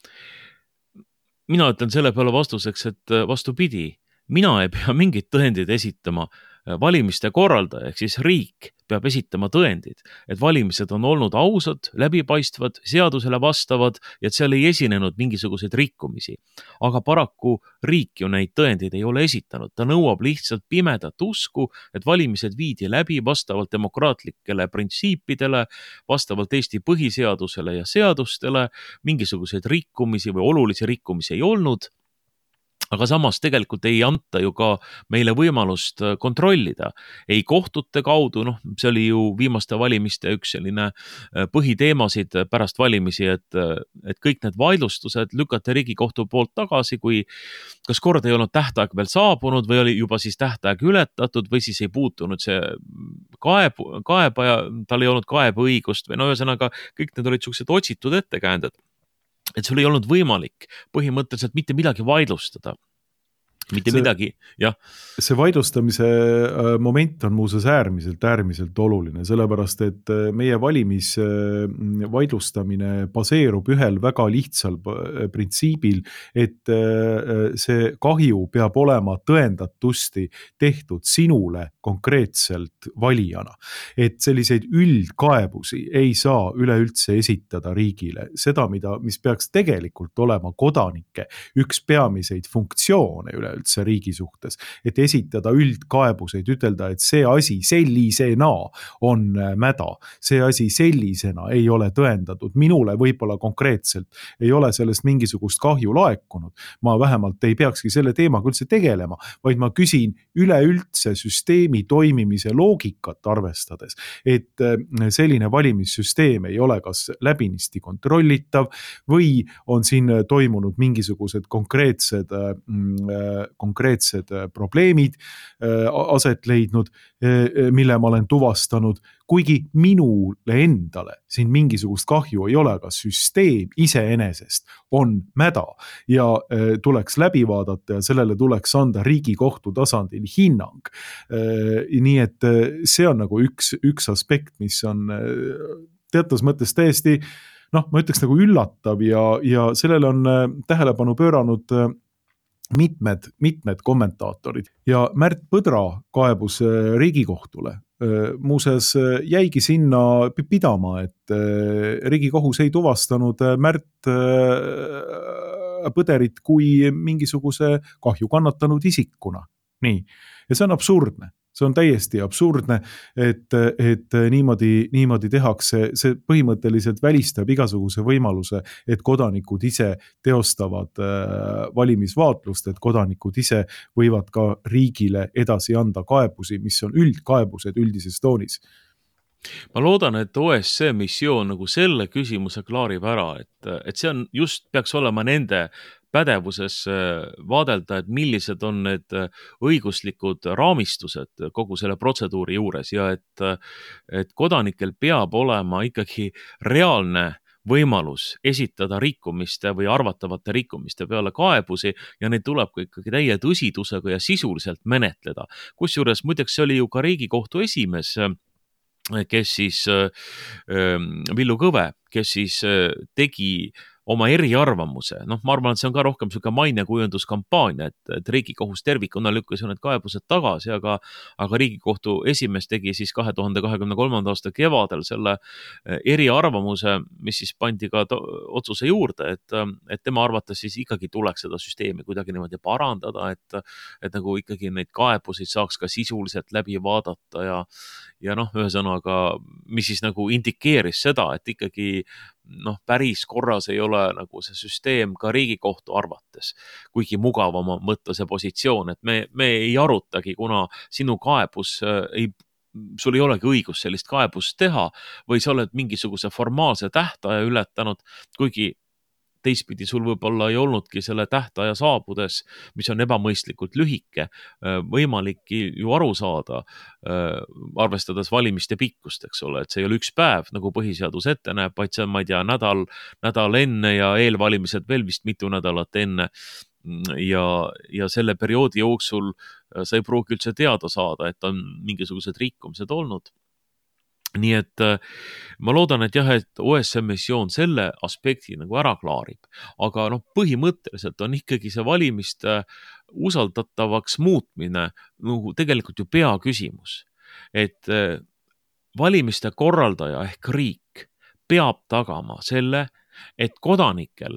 [SPEAKER 2] Mina ütlen selle peale vastuseks, et vastupidi, mina ei pea mingit tõendeid esitama. Valimiste korraldaja, ehk siis riik peab esitama tõendid, et valimised on olnud ausad, läbipaistvad, seadusele vastavad ja et seal ei esinenud mingisuguseid rikkumisi. Aga paraku riik ju neid tõendeid ei ole esitanud. Ta nõuab lihtsalt pimedat usku, et valimised viidi läbi vastavalt demokraatlikele printsiipidele, vastavalt Eesti põhiseadusele ja seadustele, mingisuguseid rikkumisi või olulisi rikkumisi ei olnud. Aga samas tegelikult ei anta ju ka meile võimalust kontrollida. Ei kohtute kaudu, noh, see oli ju viimaste valimiste üks selline põhiteemasid pärast valimisi, et, et kõik need vaidlustused lükati Riigikohtu poolt tagasi, kui kas kord ei olnud tähtaeg veel saabunud või oli juba siis tähtaeg ületatud või siis ei puutunud see kaeb, kaebaja, tal ei olnud kaebeõigust või no ühesõnaga kõik need olid sellised otsitud ettekäänded. Et sul ei olnud võimalik põhimõtteliselt mitte midagi vaidlustada. Mitte see, midagi, jah.
[SPEAKER 1] See vaidlustamise moment on muuseas äärmiselt, äärmiselt oluline, sellepärast, et meie valimis vaidlustamine baseerub ühel väga lihtsal printsiibil, et see kahju peab olema tõendatusti tehtud sinule konkreetselt valijana. Et selliseid üldkaebusi ei saa üleüldse esitada riigile. Seda, mida, mis peaks tegelikult olema kodanike üks peamiseid funktsioone üle üldse riigi suhtes, et esitada üldkaebuseid, ütelda, et see asi sellisena on mäda, see asi sellisena ei ole tõendatud, minule võib-olla konkreetselt ei ole sellest mingisugust kahju laekunud, ma vähemalt ei peakski selle teemaga üldse tegelema, vaid ma küsin üleüldse süsteemi toimimise loogikat arvestades, et selline valimissüsteem ei ole kas läbinisti kontrollitav või on siin toimunud mingisugused konkreetsed konkreetsed probleemid aset leidnud, mille ma olen tuvastanud, kuigi minule endale siin mingisugust kahju ei ole, aga süsteem iseenesest on mäda ja tuleks läbi vaadata ja sellele tuleks anda Riigikohtu tasandil hinnang. Nii et see on nagu üks, üks aspekt, mis on teatas mõttes täiesti, noh, ma ütleks nagu üllatav ja, ja sellele on tähelepanu pööranud mitmed, mitmed kommentaatorid ja Märt Põdra kaebus Riigikohtule. Muuseas jäigi sinna pidama, et Riigikohus ei tuvastanud Märt Põderit kui mingisuguse kahju kannatanud isikuna. Nii. Ja see on absurdne. See on täiesti absurdne, et, et niimoodi, niimoodi tehakse. See põhimõtteliselt välistab igasuguse võimaluse, et kodanikud ise teostavad valimisvaatlust, et kodanikud ise võivad ka riigile edasi anda kaebusi, mis on üldkaebused üldises toonis.
[SPEAKER 2] Ma loodan, et O S C missioon nagu selle küsimuse klaarib ära, et, et see on just peaks olema nende pädevuses vaadelda, et millised on need õiguslikud raamistused kogu selle protseduuri juures ja et, et kodanikel peab olema ikkagi reaalne võimalus esitada rikkumiste või arvatavate rikkumiste peale kaebusi ja neid tuleb ka ikkagi täie tõsidusega ja sisuliselt menetleda. Kusjuures muideks see oli ju ka Riigikohtu esimees, kes siis Villu Kõve, kes siis tegi oma eriarvamuse, noh, ma arvan, et see on ka rohkem selline mainekujunduskampaania, et, et Riigikohus tervikuna lükkas ju need kaebused tagasi, aga, aga Riigikohtu esimees tegi siis kahe tuhande kahekümne kolmanda aasta kevadel selle eriarvamuse, mis siis pandi ka otsuse juurde, et, et tema arvates siis ikkagi tuleks seda süsteemi kuidagi niimoodi parandada, et, et nagu ikkagi neid kaebusid saaks ka sisuliselt läbi vaadata ja, ja noh, ühesõnaga, mis siis nagu indikeeris seda, et ikkagi noh, päris korras ei ole nagu see süsteem ka Riigikohtu arvates, kuigi mugavam on võtta see positsioon, et me, me ei arutagi, kuna sinu kaebus ei, sul ei olegi õigus sellist kaebust teha või sa oled mingisuguse formaalse tähtaja ületanud, kuigi teistpidi sul võib-olla ei olnudki selle tähtaja saabudes, mis on ebamõistlikult lühike, võimalikki ju aru saada, arvestades valimiste pikkust, eks ole, et see ei ole üks päev, nagu põhiseadus ette näeb, vaid see on, ma ei tea, nädal, nädal enne ja eelvalimised veel vist mitu nädalat enne. Ja, ja selle perioodi jooksul sa ei pruugi üldse teada saada, et on mingisugused rikkumised olnud. Nii et ma loodan, et jah, et O S M missioon selle aspekti nagu ära klaarib, aga noh, põhimõtteliselt on ikkagi see valimiste usaldatavaks muutmine nagu tegelikult ju peaküsimus, et valimiste korraldaja ehk riik peab tagama selle, et kodanikel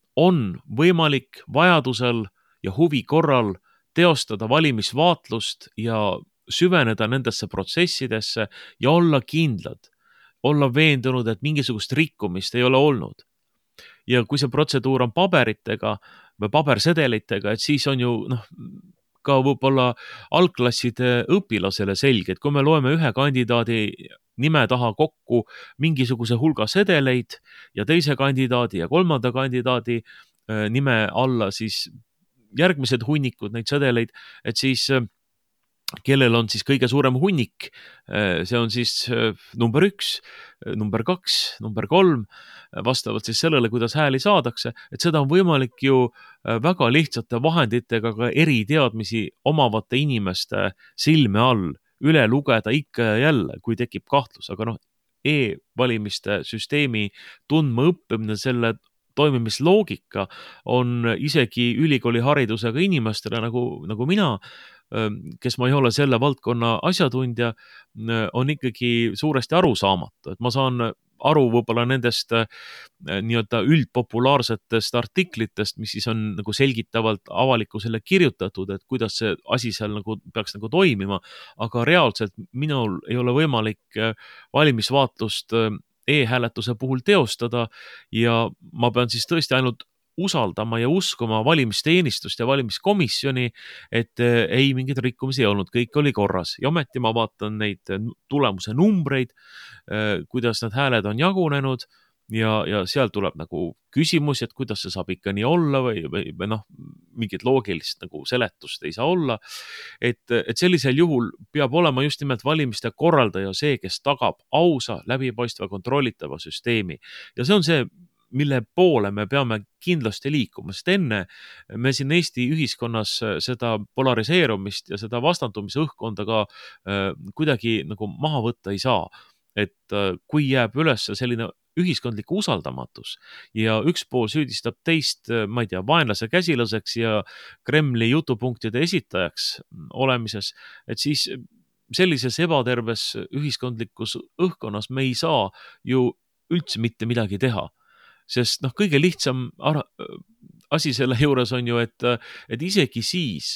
[SPEAKER 2] on võimalik vajadusel ja huvi korral teostada valimisvaatlust ja süveneda nendesse protsessidesse ja olla kindlad, olla veendunud, et mingisugust rikkumist ei ole olnud. Ja kui see protseduur on paberitega või pabersedelitega, et siis on ju noh, ka võib-olla algklasside õpilasele selge, et kui me loeme ühe kandidaadi nime taha kokku mingisuguse hulga sedeleid ja teise kandidaadi ja kolmanda kandidaadi nime alla siis järgmised hunnikud neid sedeleid, et siis kellel on siis kõige suurem hunnik, see on siis number üks, number kaks, number kolm, vastavalt siis sellele, kuidas hääli saadakse, et seda on võimalik ju väga lihtsate vahenditega ka eriteadmisi omavate inimeste silme all üle lugeda ikka ja jälle, kui tekib kahtlus, aga noh, e-valimiste süsteemi tundma õppimine, selle toimimisloogika on isegi ülikooli haridusega inimestele nagu, nagu mina, kes ma ei ole selle valdkonna asjatundja, on ikkagi suuresti arusaamatu, et ma saan aru võib-olla nendest nii-öelda üldpopulaarsetest artiklitest, mis siis on nagu selgitavalt avalikkusele kirjutatud, et kuidas see asi seal nagu peaks nagu toimima, aga reaalselt minul ei ole võimalik valimisvaatlust e-hääletuse puhul teostada ja ma pean siis tõesti ainult usaldama ja uskuma valimisteenistust ja valimiskomisjoni, et ei mingid rikkumisi ei olnud, kõik oli korras. Ja ometi ma vaatan neid tulemuse numbreid, kuidas need hääled on jagunenud ja, ja seal tuleb nagu küsimus, et kuidas see saab ikka nii olla või, või, või noh, mingit loogilist nagu seletust ei saa olla. Et, et sellisel juhul peab olema just nimelt valimiste korraldaja see, kes tagab ausa, läbipaistva, kontrollitava süsteemi. Ja see on see, mille poole me peame kindlasti liikuma, sest enne me siin Eesti ühiskonnas seda polariseerumist ja seda vastandumise õhkkonda ka äh, kuidagi nagu maha võtta ei saa. Et äh, kui jääb üles selline ühiskondlik usaldamatus ja üks pool süüdistab teist, ma ei tea, vaenlase käsilaseks ja Kremli jutupunktide esitajaks olemises, et siis sellises ebaterves ühiskondlikus õhkkonnas me ei saa ju üldse mitte midagi teha. Sest noh, kõige lihtsam asi selle juures on ju, et, et isegi siis,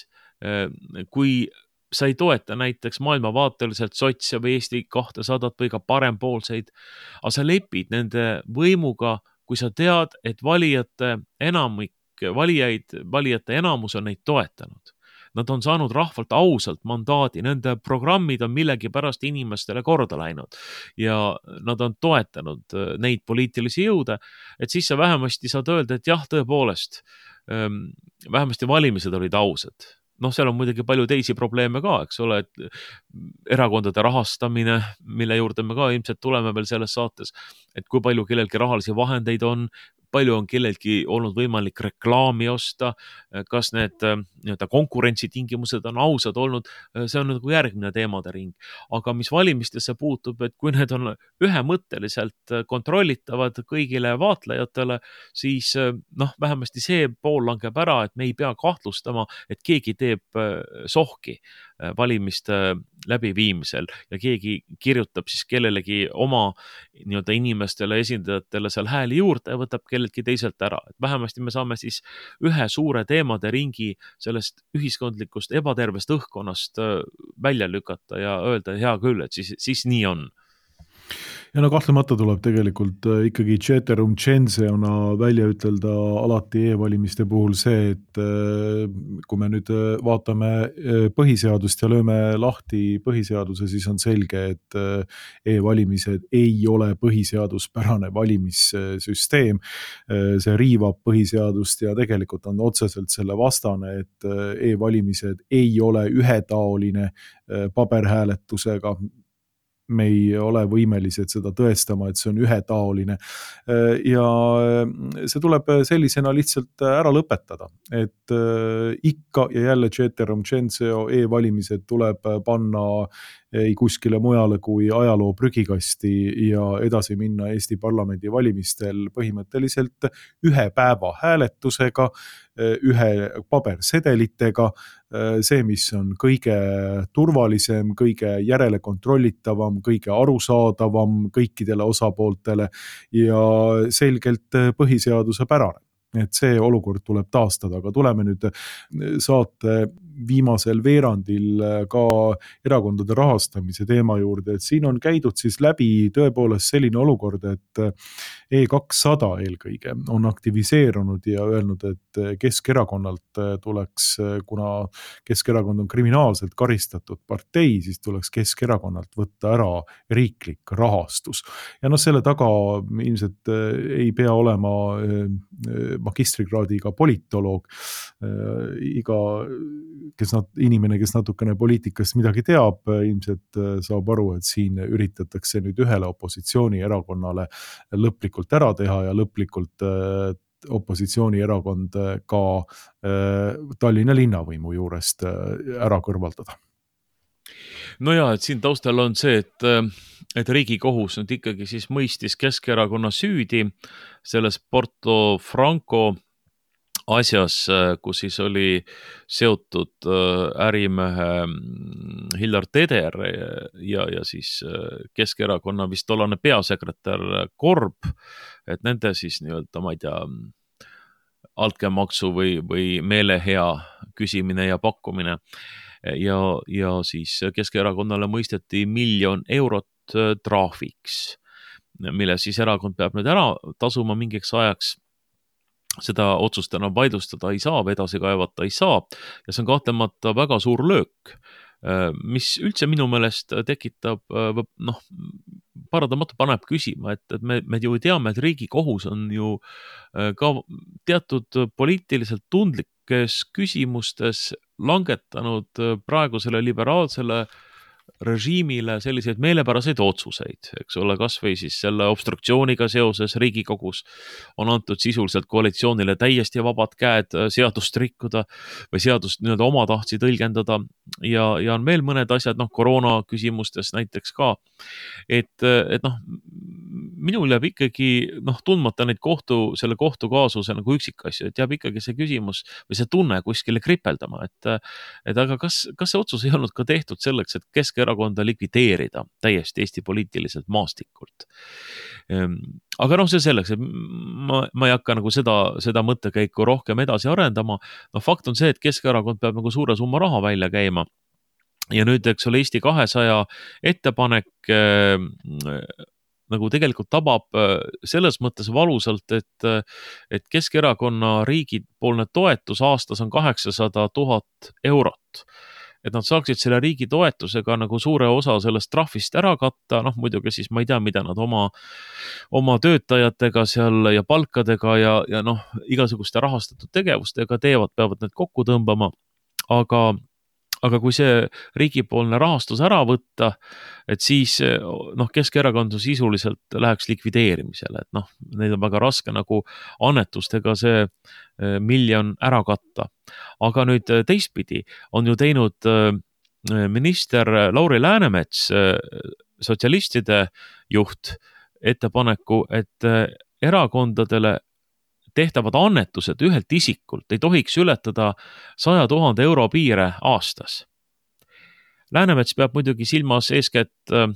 [SPEAKER 2] kui sa ei toeta näiteks maailmavaateliselt sotse või Eesti kahtesadat või ka parempoolseid, aga sa lepid nende võimuga, kui sa tead, et valijate enamik, valijaid, valijate enamus on neid toetanud. Nad on saanud rahvalt ausalt mandaadi, nende programmid on millegi pärast inimestele korda läinud ja nad on toetanud neid poliitilisi jõude, et siis sa vähemasti saad öelda, et jah, tõepoolest, vähemasti valimised olid ausad. Noh, seal on muidugi palju teisi probleeme ka, eks ole, et erakondade rahastamine, mille juurde me ka ilmselt tuleme veel selles saates, et kui palju kellelgi rahalisi vahendeid on, palju on kellelgi olnud võimalik reklaami osta, kas need nii-öelda konkurentsitingimused on ausad olnud, see on nagu järgmine teemade ring. Aga mis valimistesse puutub, et kui need on ühemõtteliselt kontrollitavad kõigile vaatlejatele, siis noh, vähemasti see pool langeb ära, et me ei pea kahtlustama, et keegi teeb sohki valimiste läbiviimisel ja keegi kirjutab siis kellelegi oma nii-öelda inimestele, esindajatele seal hääli juurde ja võtab kelleltki teiselt ära. Et vähemasti me saame siis ühe suure teemade ringi sellest ühiskondlikust ebatervest õhkkonnast välja lükata ja öelda hea küll, et siis, siis nii on.
[SPEAKER 1] Ja no kahtlemata tuleb tegelikult ikkagi ceterum censeona välja ütelda alati e-valimiste puhul see, et kui me nüüd vaatame põhiseadust ja lööme lahti põhiseaduse, siis on selge, et e-valimised ei ole põhiseaduspärane valimissüsteem. See riivab põhiseadust ja tegelikult on otseselt selle vastane, et e-valimised ei ole ühetaoline paberhääletusega. Me ei ole võimelised seda tõestama, et see on ühetaoline. Ja see tuleb sellisena lihtsalt ära lõpetada, et ikka ja jälle ceterum censeo e-valimised tuleb panna ei kuskile mujale kui ajaloo prügikasti ja edasi minna Eesti parlamendi valimistel põhimõtteliselt ühe päeva hääletusega, ühe pabersedelitega, see, mis on kõige turvalisem, kõige järele kontrollitavam, kõige arusaadavam kõikidele osapooltele ja selgelt põhiseaduse pärane. Et see olukord tuleb taastada, aga tuleme nüüd saate viimasel veerandil ka erakondade rahastamise teema juurde, et siin on käidud siis läbi tõepoolest selline olukord, et E kakssada eelkõige on aktiviseerunud ja öelnud, et Keskerakonnalt tuleks, kuna Keskerakond on kriminaalselt karistatud partei, siis tuleks Keskerakonnalt võtta ära riiklik rahastus. Ja noh, selle taga ilmselt ei pea olema magistrikraadiga politoloog, iga kes nat, inimene, kes natukene poliitikast midagi teab, ilmselt saab aru, et siin üritatakse nüüd ühele opositsioonierakonnale lõplikult ära teha ja lõplikult opositsioonierakond ka Tallinna linnavõimu juurest ära kõrvaldada.
[SPEAKER 2] No ja, et siin taustal on see, et, et Riigikohus nüüd ikkagi siis mõistis Keskerakonna süüdi selles Porto Franco asjas, kus siis oli seotud ärimehe Hillar Teder ja, ja siis Keskerakonna vist tollane peasekretär Korb, et nende siis nii-öelda, ma ei tea, altkäemaksu või, või meelehea küsimine ja pakkumine. Ja, ja siis Keskerakonnale mõisteti miljon eurot trahviks, mille siis erakond peab nüüd ära tasuma mingiks ajaks. Seda otsust enam vaidlustada ei saa, edasi kaevata ei saa ja see on kahtlemata väga suur löök, mis üldse minu meelest tekitab, noh, paradamatu paneb küsima, et, et me, me ju teame, et Riigikohus on ju ka teatud poliitiliselt tundlikes küsimustes langetanud praegusele liberaalsele režiimile selliseid meelepäraseid otsuseid, eks ole, kas või siis selle obstruktsiooniga seoses Riigikogus on antud sisuliselt koalitsioonile täiesti vabad käed seadust rikkuda või seadust nii-öelda omatahtsi tõlgendada ja, ja on veel mõned asjad, noh, koroona küsimustes näiteks ka, et, et noh, minul jääb ikkagi, noh, tundmata neid kohtu, selle kohtukaasuse nagu üksikasju, et jääb ikkagi see küsimus või see tunne kuskile kripeldama, et, et aga kas, kas see otsus ei olnud ka tehtud selleks, et Keskerakonda likvideerida täiesti Eesti poliitiliselt maastikult. Aga noh, see selleks, et ma, ma ei hakka nagu seda, seda mõttekäiku rohkem edasi arendama. No fakt on see, et Keskerakond peab nagu suure summa raha välja käima. Ja nüüd, eks ole, Eesti kahesaja ettepanek nagu tegelikult tabab selles mõttes valusalt, et, et Keskerakonna riigipoolne toetus aastas on kaheksasada tuhat eurot. Et nad saaksid selle riigi toetusega nagu suure osa sellest trahvist ära katta, noh muidugi siis ma ei tea, mida nad oma, oma töötajatega seal ja palkadega ja, ja noh, igasuguste rahastatud tegevustega teevad, peavad need kokku tõmbama, aga aga kui see riigipoolne rahastus ära võtta, et siis noh, Keskerakond sisuliselt läheks likvideerimisele, et noh, neid on väga raske nagu annetustega see miljon ära katta. Aga nüüd teistpidi on ju teinud minister Lauri Läänemets, sotsialistide juht, ettepaneku, et erakondadele tehtavad annetused ühelt isikult ei tohiks ületada saja tuhande euro piire aastas. Läänemets peab muidugi silmas eeskätt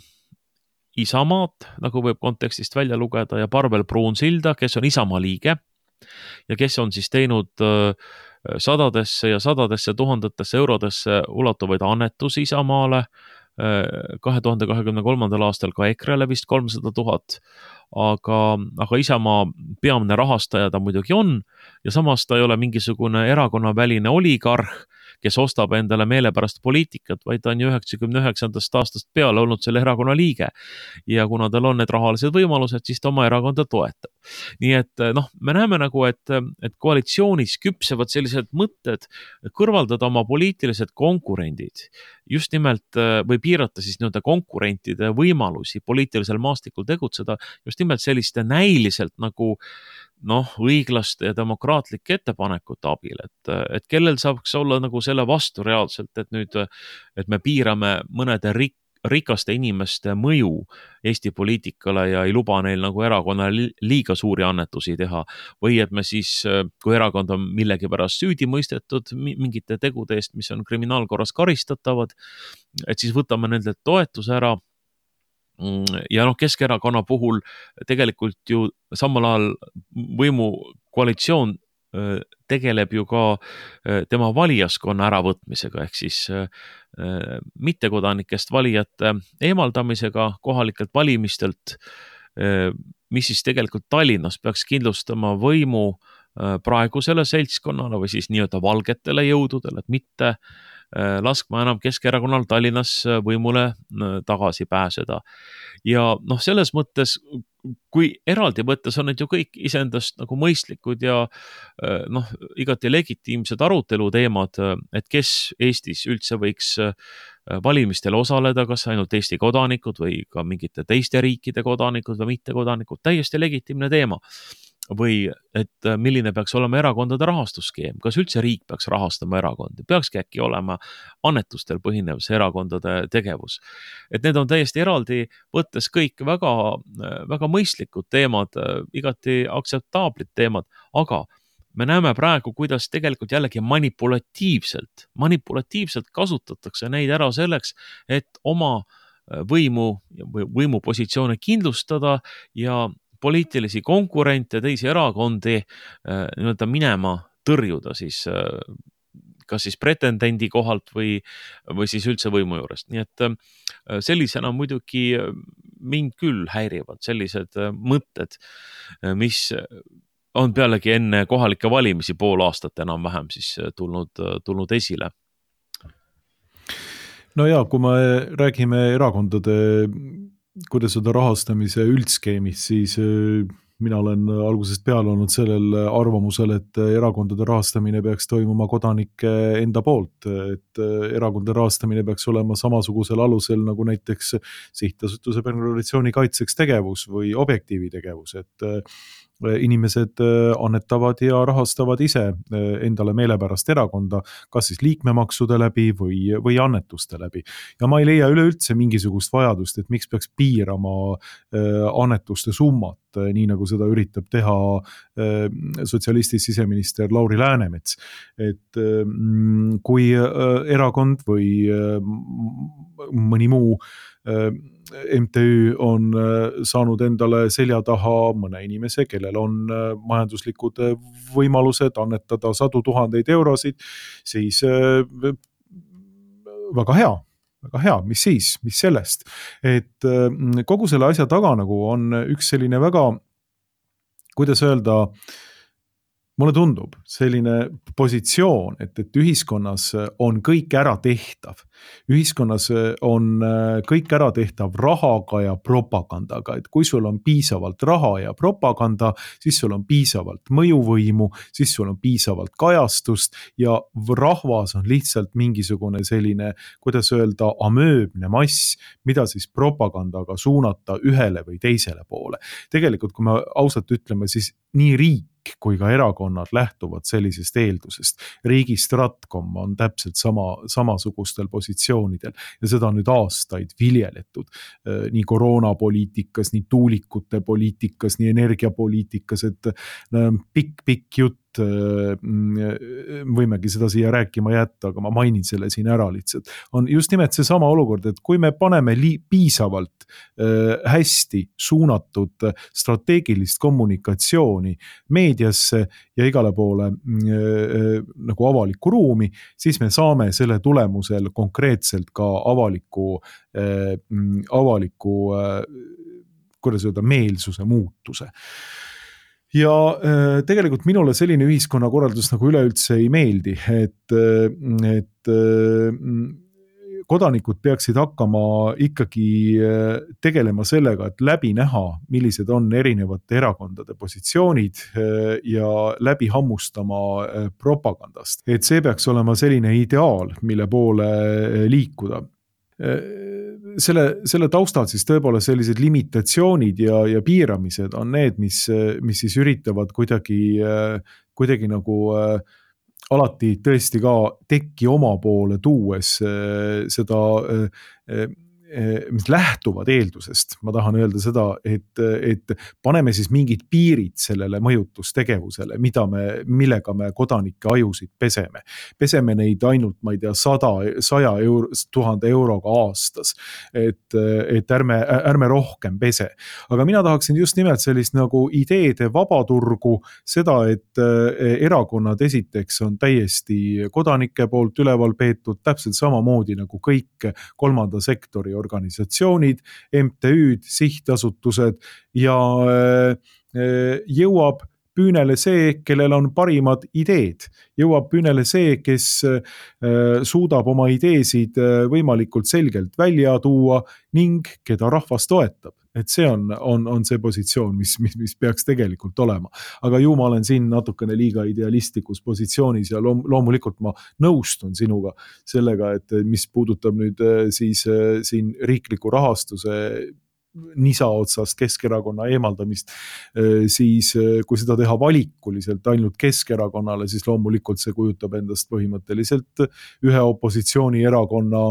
[SPEAKER 2] Isamaad, nagu võib kontekstist välja lugeda, ja Parvel Pruunsilda, kes on Isamaa liige ja kes on siis teinud sadadesse ja sadadesse tuhandetesse eurodesse ulatuvaid annetusi Isamaale, kahe tuhande kahekümne kolmandal aastal ka EKRE-le vist kolmsada tuhat, aga, aga Isamaa peamine rahastaja ta muidugi on ja samas ta ei ole mingisugune erakonnaväline oligarh, kes ostab endale meelepärast poliitikat, vaid ta on ju üheksakümne üheksandast aastast peale olnud selle erakonna liige. Ja kuna tal on need rahalised võimalused, siis ta oma erakonda toetab. Nii et noh, me näeme nagu, et, et koalitsioonis küpsevad sellised mõtted kõrvaldada oma poliitilised konkurendid, just nimelt või piirata siis nii-öelda konkurentide võimalusi poliitilisel maastikul tegutseda, just nimelt selliste näiliselt nagu noh, õiglaste ja demokraatlike ettepanekute abil, et, et kellel saaks olla nagu selle vastu reaalselt, et nüüd, et me piirame mõnede rik, rikaste inimeste mõju Eesti poliitikale ja ei luba neil nagu erakonnale liiga suuri annetusi teha. Või et me siis, kui erakond on millegi pärast süüdi mõistetud mingite tegude eest, mis on kriminaalkorras karistatavad, et siis võtame nendelt toetuse ära. Ja noh, Keskerakonna puhul tegelikult ju samal ajal võimukoalitsioon tegeleb ju ka tema valijaskonna äravõtmisega, ehk siis mittekodanikest valijate eemaldamisega kohalikelt valimistelt, mis siis tegelikult Tallinnas peaks kindlustama võimu praegusele seltskonnale või siis nii-öelda valgetele jõududele, et mitte laskma enam Keskerakonnal Tallinnas võimule tagasi pääseda. Ja noh, selles mõttes, kui eraldi võttes on need ju kõik iseendast nagu mõistlikud ja noh, igati legitiimsed aruteluteemad, et kes Eestis üldse võiks valimistel osaleda, kas ainult Eesti kodanikud või ka mingite teiste riikide kodanikud või mittekodanikud, täiesti legitiimne teema. Või et milline peaks olema erakondade rahastusskeem, kas üldse riik peaks rahastama erakondi, peakski äkki olema annetustel põhinev see erakondade tegevus. Et need on täiesti eraldi võttes kõik väga, väga mõistlikud teemad, igati aktseptaablid teemad, aga me näeme praegu, kuidas tegelikult jällegi manipulatiivselt, manipulatiivselt kasutatakse neid ära selleks, et oma võimu või võimupositsioone kindlustada ja poliitilisi konkurente, teisi erakondi nii-öelda minema tõrjuda siis, kas siis pretendendi kohalt või, või siis üldse võimu juurest. Nii et sellisena muidugi mind küll häirivad sellised mõtted, mis on pealegi enne kohalike valimisi pool aastat enam vähem siis tulnud, tulnud esile.
[SPEAKER 1] No ja, kui me räägime erakondade kuidas seda rahastamise üldskeemist, siis mina olen algusest peale olnud sellel arvamusel, et erakondade rahastamine peaks toimuma kodanike enda poolt, et erakondade rahastamine peaks olema samasugusel alusel nagu näiteks sihtasutuse organisatsiooni kaitseks tegevus või objektiivi tegevus, et inimesed annetavad ja rahastavad ise endale meelepärast erakonda, kas siis liikmemaksude läbi või, või annetuste läbi. Ja ma ei leia üleüldse mingisugust vajadust, et miks peaks piirama annetuste summat, nii nagu seda üritab teha sotsialistist siseminister Lauri Läänemets. Et kui erakond või mõni muu M T Ü on saanud endale selja taha mõne inimese, kellel on majanduslikud võimalused annetada sadu tuhandeid eurosid, siis väga hea, väga hea, mis siis, mis sellest. Et kogu selle asja taga nagu on üks selline väga, kuidas öelda, mulle tundub selline positsioon, et, et ühiskonnas on kõik ära tehtav. Ühiskonnas on kõik ära tehtav rahaga ja propagandaga, et kui sul on piisavalt raha ja propaganda, siis sul on piisavalt mõjuvõimu, siis sul on piisavalt kajastust ja rahvas on lihtsalt mingisugune selline, kuidas öelda, amööbne mass, mida siis propagandaga suunata ühele või teisele poole. Tegelikult, kui me ausalt ütleme, siis nii riik kui ka erakonnad lähtuvad sellisest eeldusest. Riigi Stratcom on täpselt sama, samasugustel positsioonidel ja seda on nüüd aastaid viljeletud nii koroonapoliitikas, nii tuulikute poliitikas, nii energiapoliitikas, et pikk-pikk jutt võimegi seda siia rääkima jätta, aga ma mainin selle siin ära lihtsalt. On just nimelt see sama olukord, et kui me paneme li- piisavalt hästi suunatud strateegilist kommunikatsiooni meediasse ja igale poole nagu avalikku ruumi, siis me saame selle tulemusel konkreetselt ka avaliku, avaliku kuidas öelda, meelsuse muutuse. Ja tegelikult minule selline ühiskonnakorraldus nagu üleüldse ei meeldi, et, et kodanikud peaksid hakkama ikkagi tegelema sellega, et läbi näha, millised on erinevate erakondade positsioonid ja läbi hammustama propagandast. Et see peaks olema selline ideaal, mille poole liikuda. Selle, selle taustal siis tõepoolest sellised limitatsioonid ja, ja piiramised on need, mis, mis siis üritavad kuidagi, kuidagi nagu alati tõesti ka tekki oma poole tuues seda, mis lähtuvad eeldusest. Ma tahan öelda seda, et, et paneme siis mingid piirid sellele mõjutustegevusele, mida me, millega me kodanike ajusid peseme. Peseme neid ainult, ma ei tea, sada, saja euro, tuhande euroga aastas, et, et ärme, ärme rohkem pese. Aga mina tahaksin just nimelt sellist nagu ideede vabaturgu, seda, et erakonnad esiteks on täiesti kodanike poolt üleval peetud, täpselt samamoodi nagu kõik kolmanda sektori organisatsioonid, M T Ü'd, sihtasutused ja jõuab püünele see, kellel on parimad ideed. Jõuab püünele see, kes suudab oma ideesid võimalikult selgelt välja tuua ning keda rahvas toetab. Et see on, on, on see positsioon, mis, mis, mis peaks tegelikult olema. Aga ju ma olen siin natukene liiga idealistlikus positsioonis ja loom, loomulikult ma nõustun sinuga sellega, et mis puudutab nüüd siis siin riikliku rahastuse nisa otsast Keskerakonna eemaldamist, siis kui seda teha valikuliselt ainult Keskerakonnale, siis loomulikult see kujutab endast põhimõtteliselt ühe opositsioonierakonna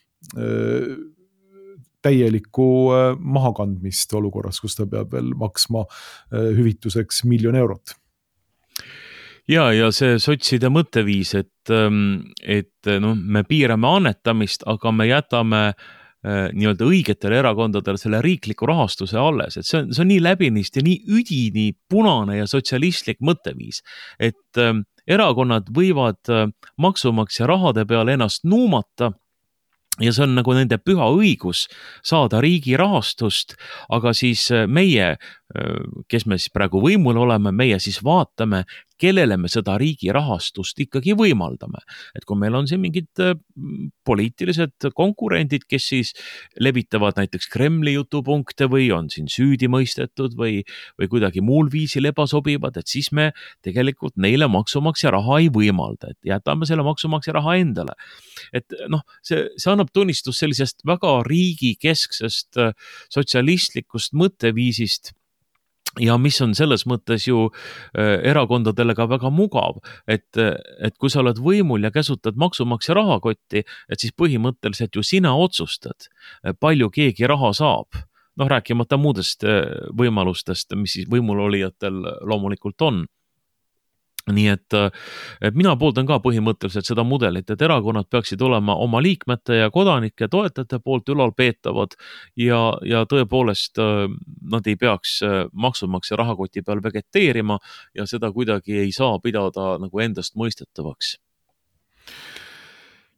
[SPEAKER 1] täielikku mahakandmist olukorras, kus ta peab veel maksma hüvituseks miljon eurot.
[SPEAKER 2] Ja, ja see sotside mõtteviis, et, et no, me piirame annetamist, aga me jätame nii-öelda õigetele erakondadele selle riikliku rahastuse alles, et see on, see on nii läbinist ja nii üdini punane ja sotsialistlik mõtteviis, et erakonnad võivad maksumaksja rahade peale ennast nuumata ja see on nagu nende püha õigus saada riigi rahastust, aga siis meie, kes me siis praegu võimul oleme, meie siis vaatame, kellele me seda riigi rahastust ikkagi võimaldame. Et kui meil on siin mingid poliitilised konkurendid, kes siis levitavad näiteks Kremli jutupunkte või on siin süüdi mõistetud või, või kuidagi muul viisil ebasobivad, et siis me tegelikult neile maksumaksja raha ei võimalda, et jätame selle maksumaksja raha endale. Et noh, see, see annab tunnistus sellisest väga riigikesksest sotsialistlikust mõtteviisist, ja mis on selles mõttes ju erakondadele ka väga mugav, et, et kui sa oled võimul ja käsutad maksumaksja rahakotti, et siis põhimõtteliselt ju sina otsustad, palju keegi raha saab. Noh, rääkimata muudest võimalustest, mis siis võimulolijatel loomulikult on. Nii et, et mina pooldan ka põhimõtteliselt seda mudelit, et erakonnad peaksid olema oma liikmete ja kodanike toetajate poolt ülalpeetavad ja, ja tõepoolest nad ei peaks maksumaksja rahakoti peal vegeteerima ja seda kuidagi ei saa pidada nagu endast mõistetavaks.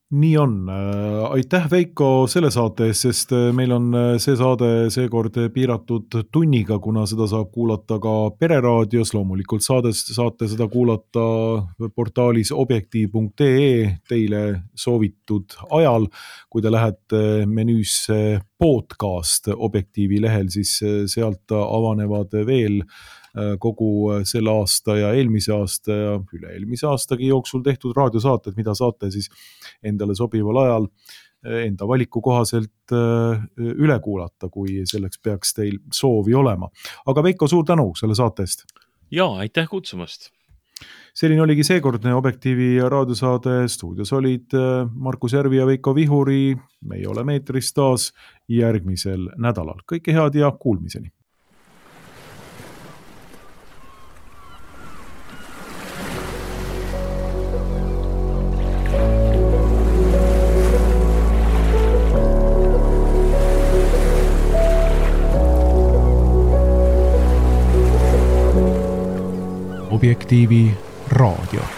[SPEAKER 1] nii on. Aitäh, Veiko, selle saate eest, sest meil on see saade seekord piiratud tunniga, kuna seda saab kuulata ka Pereraadios, loomulikult saadest saate seda kuulata portaalis objektiiv punkt ee teile soovitud ajal. Kui te lähete menüüsse podcast Objektiivi lehel, siis sealt avanevad veel kogu selle aasta ja eelmise aasta ja üle-eelmise aastagi jooksul tehtud raadiosaated, mida saate siis endale sobival ajal enda valiku kohaselt üle kuulata, kui selleks peaks teil soovi olema. Aga Veiko, suur tänu selle saate eest.
[SPEAKER 2] Ja, aitäh kutsumast.
[SPEAKER 1] Selline oligi seekordne Objektiivi raadiosaade. Stuudios olid Markus Järvi ja Veiko Vihuri. Meie oleme eetris taas järgmisel nädalal. Kõike head ja kuulmiseni. Objektiivi raadio.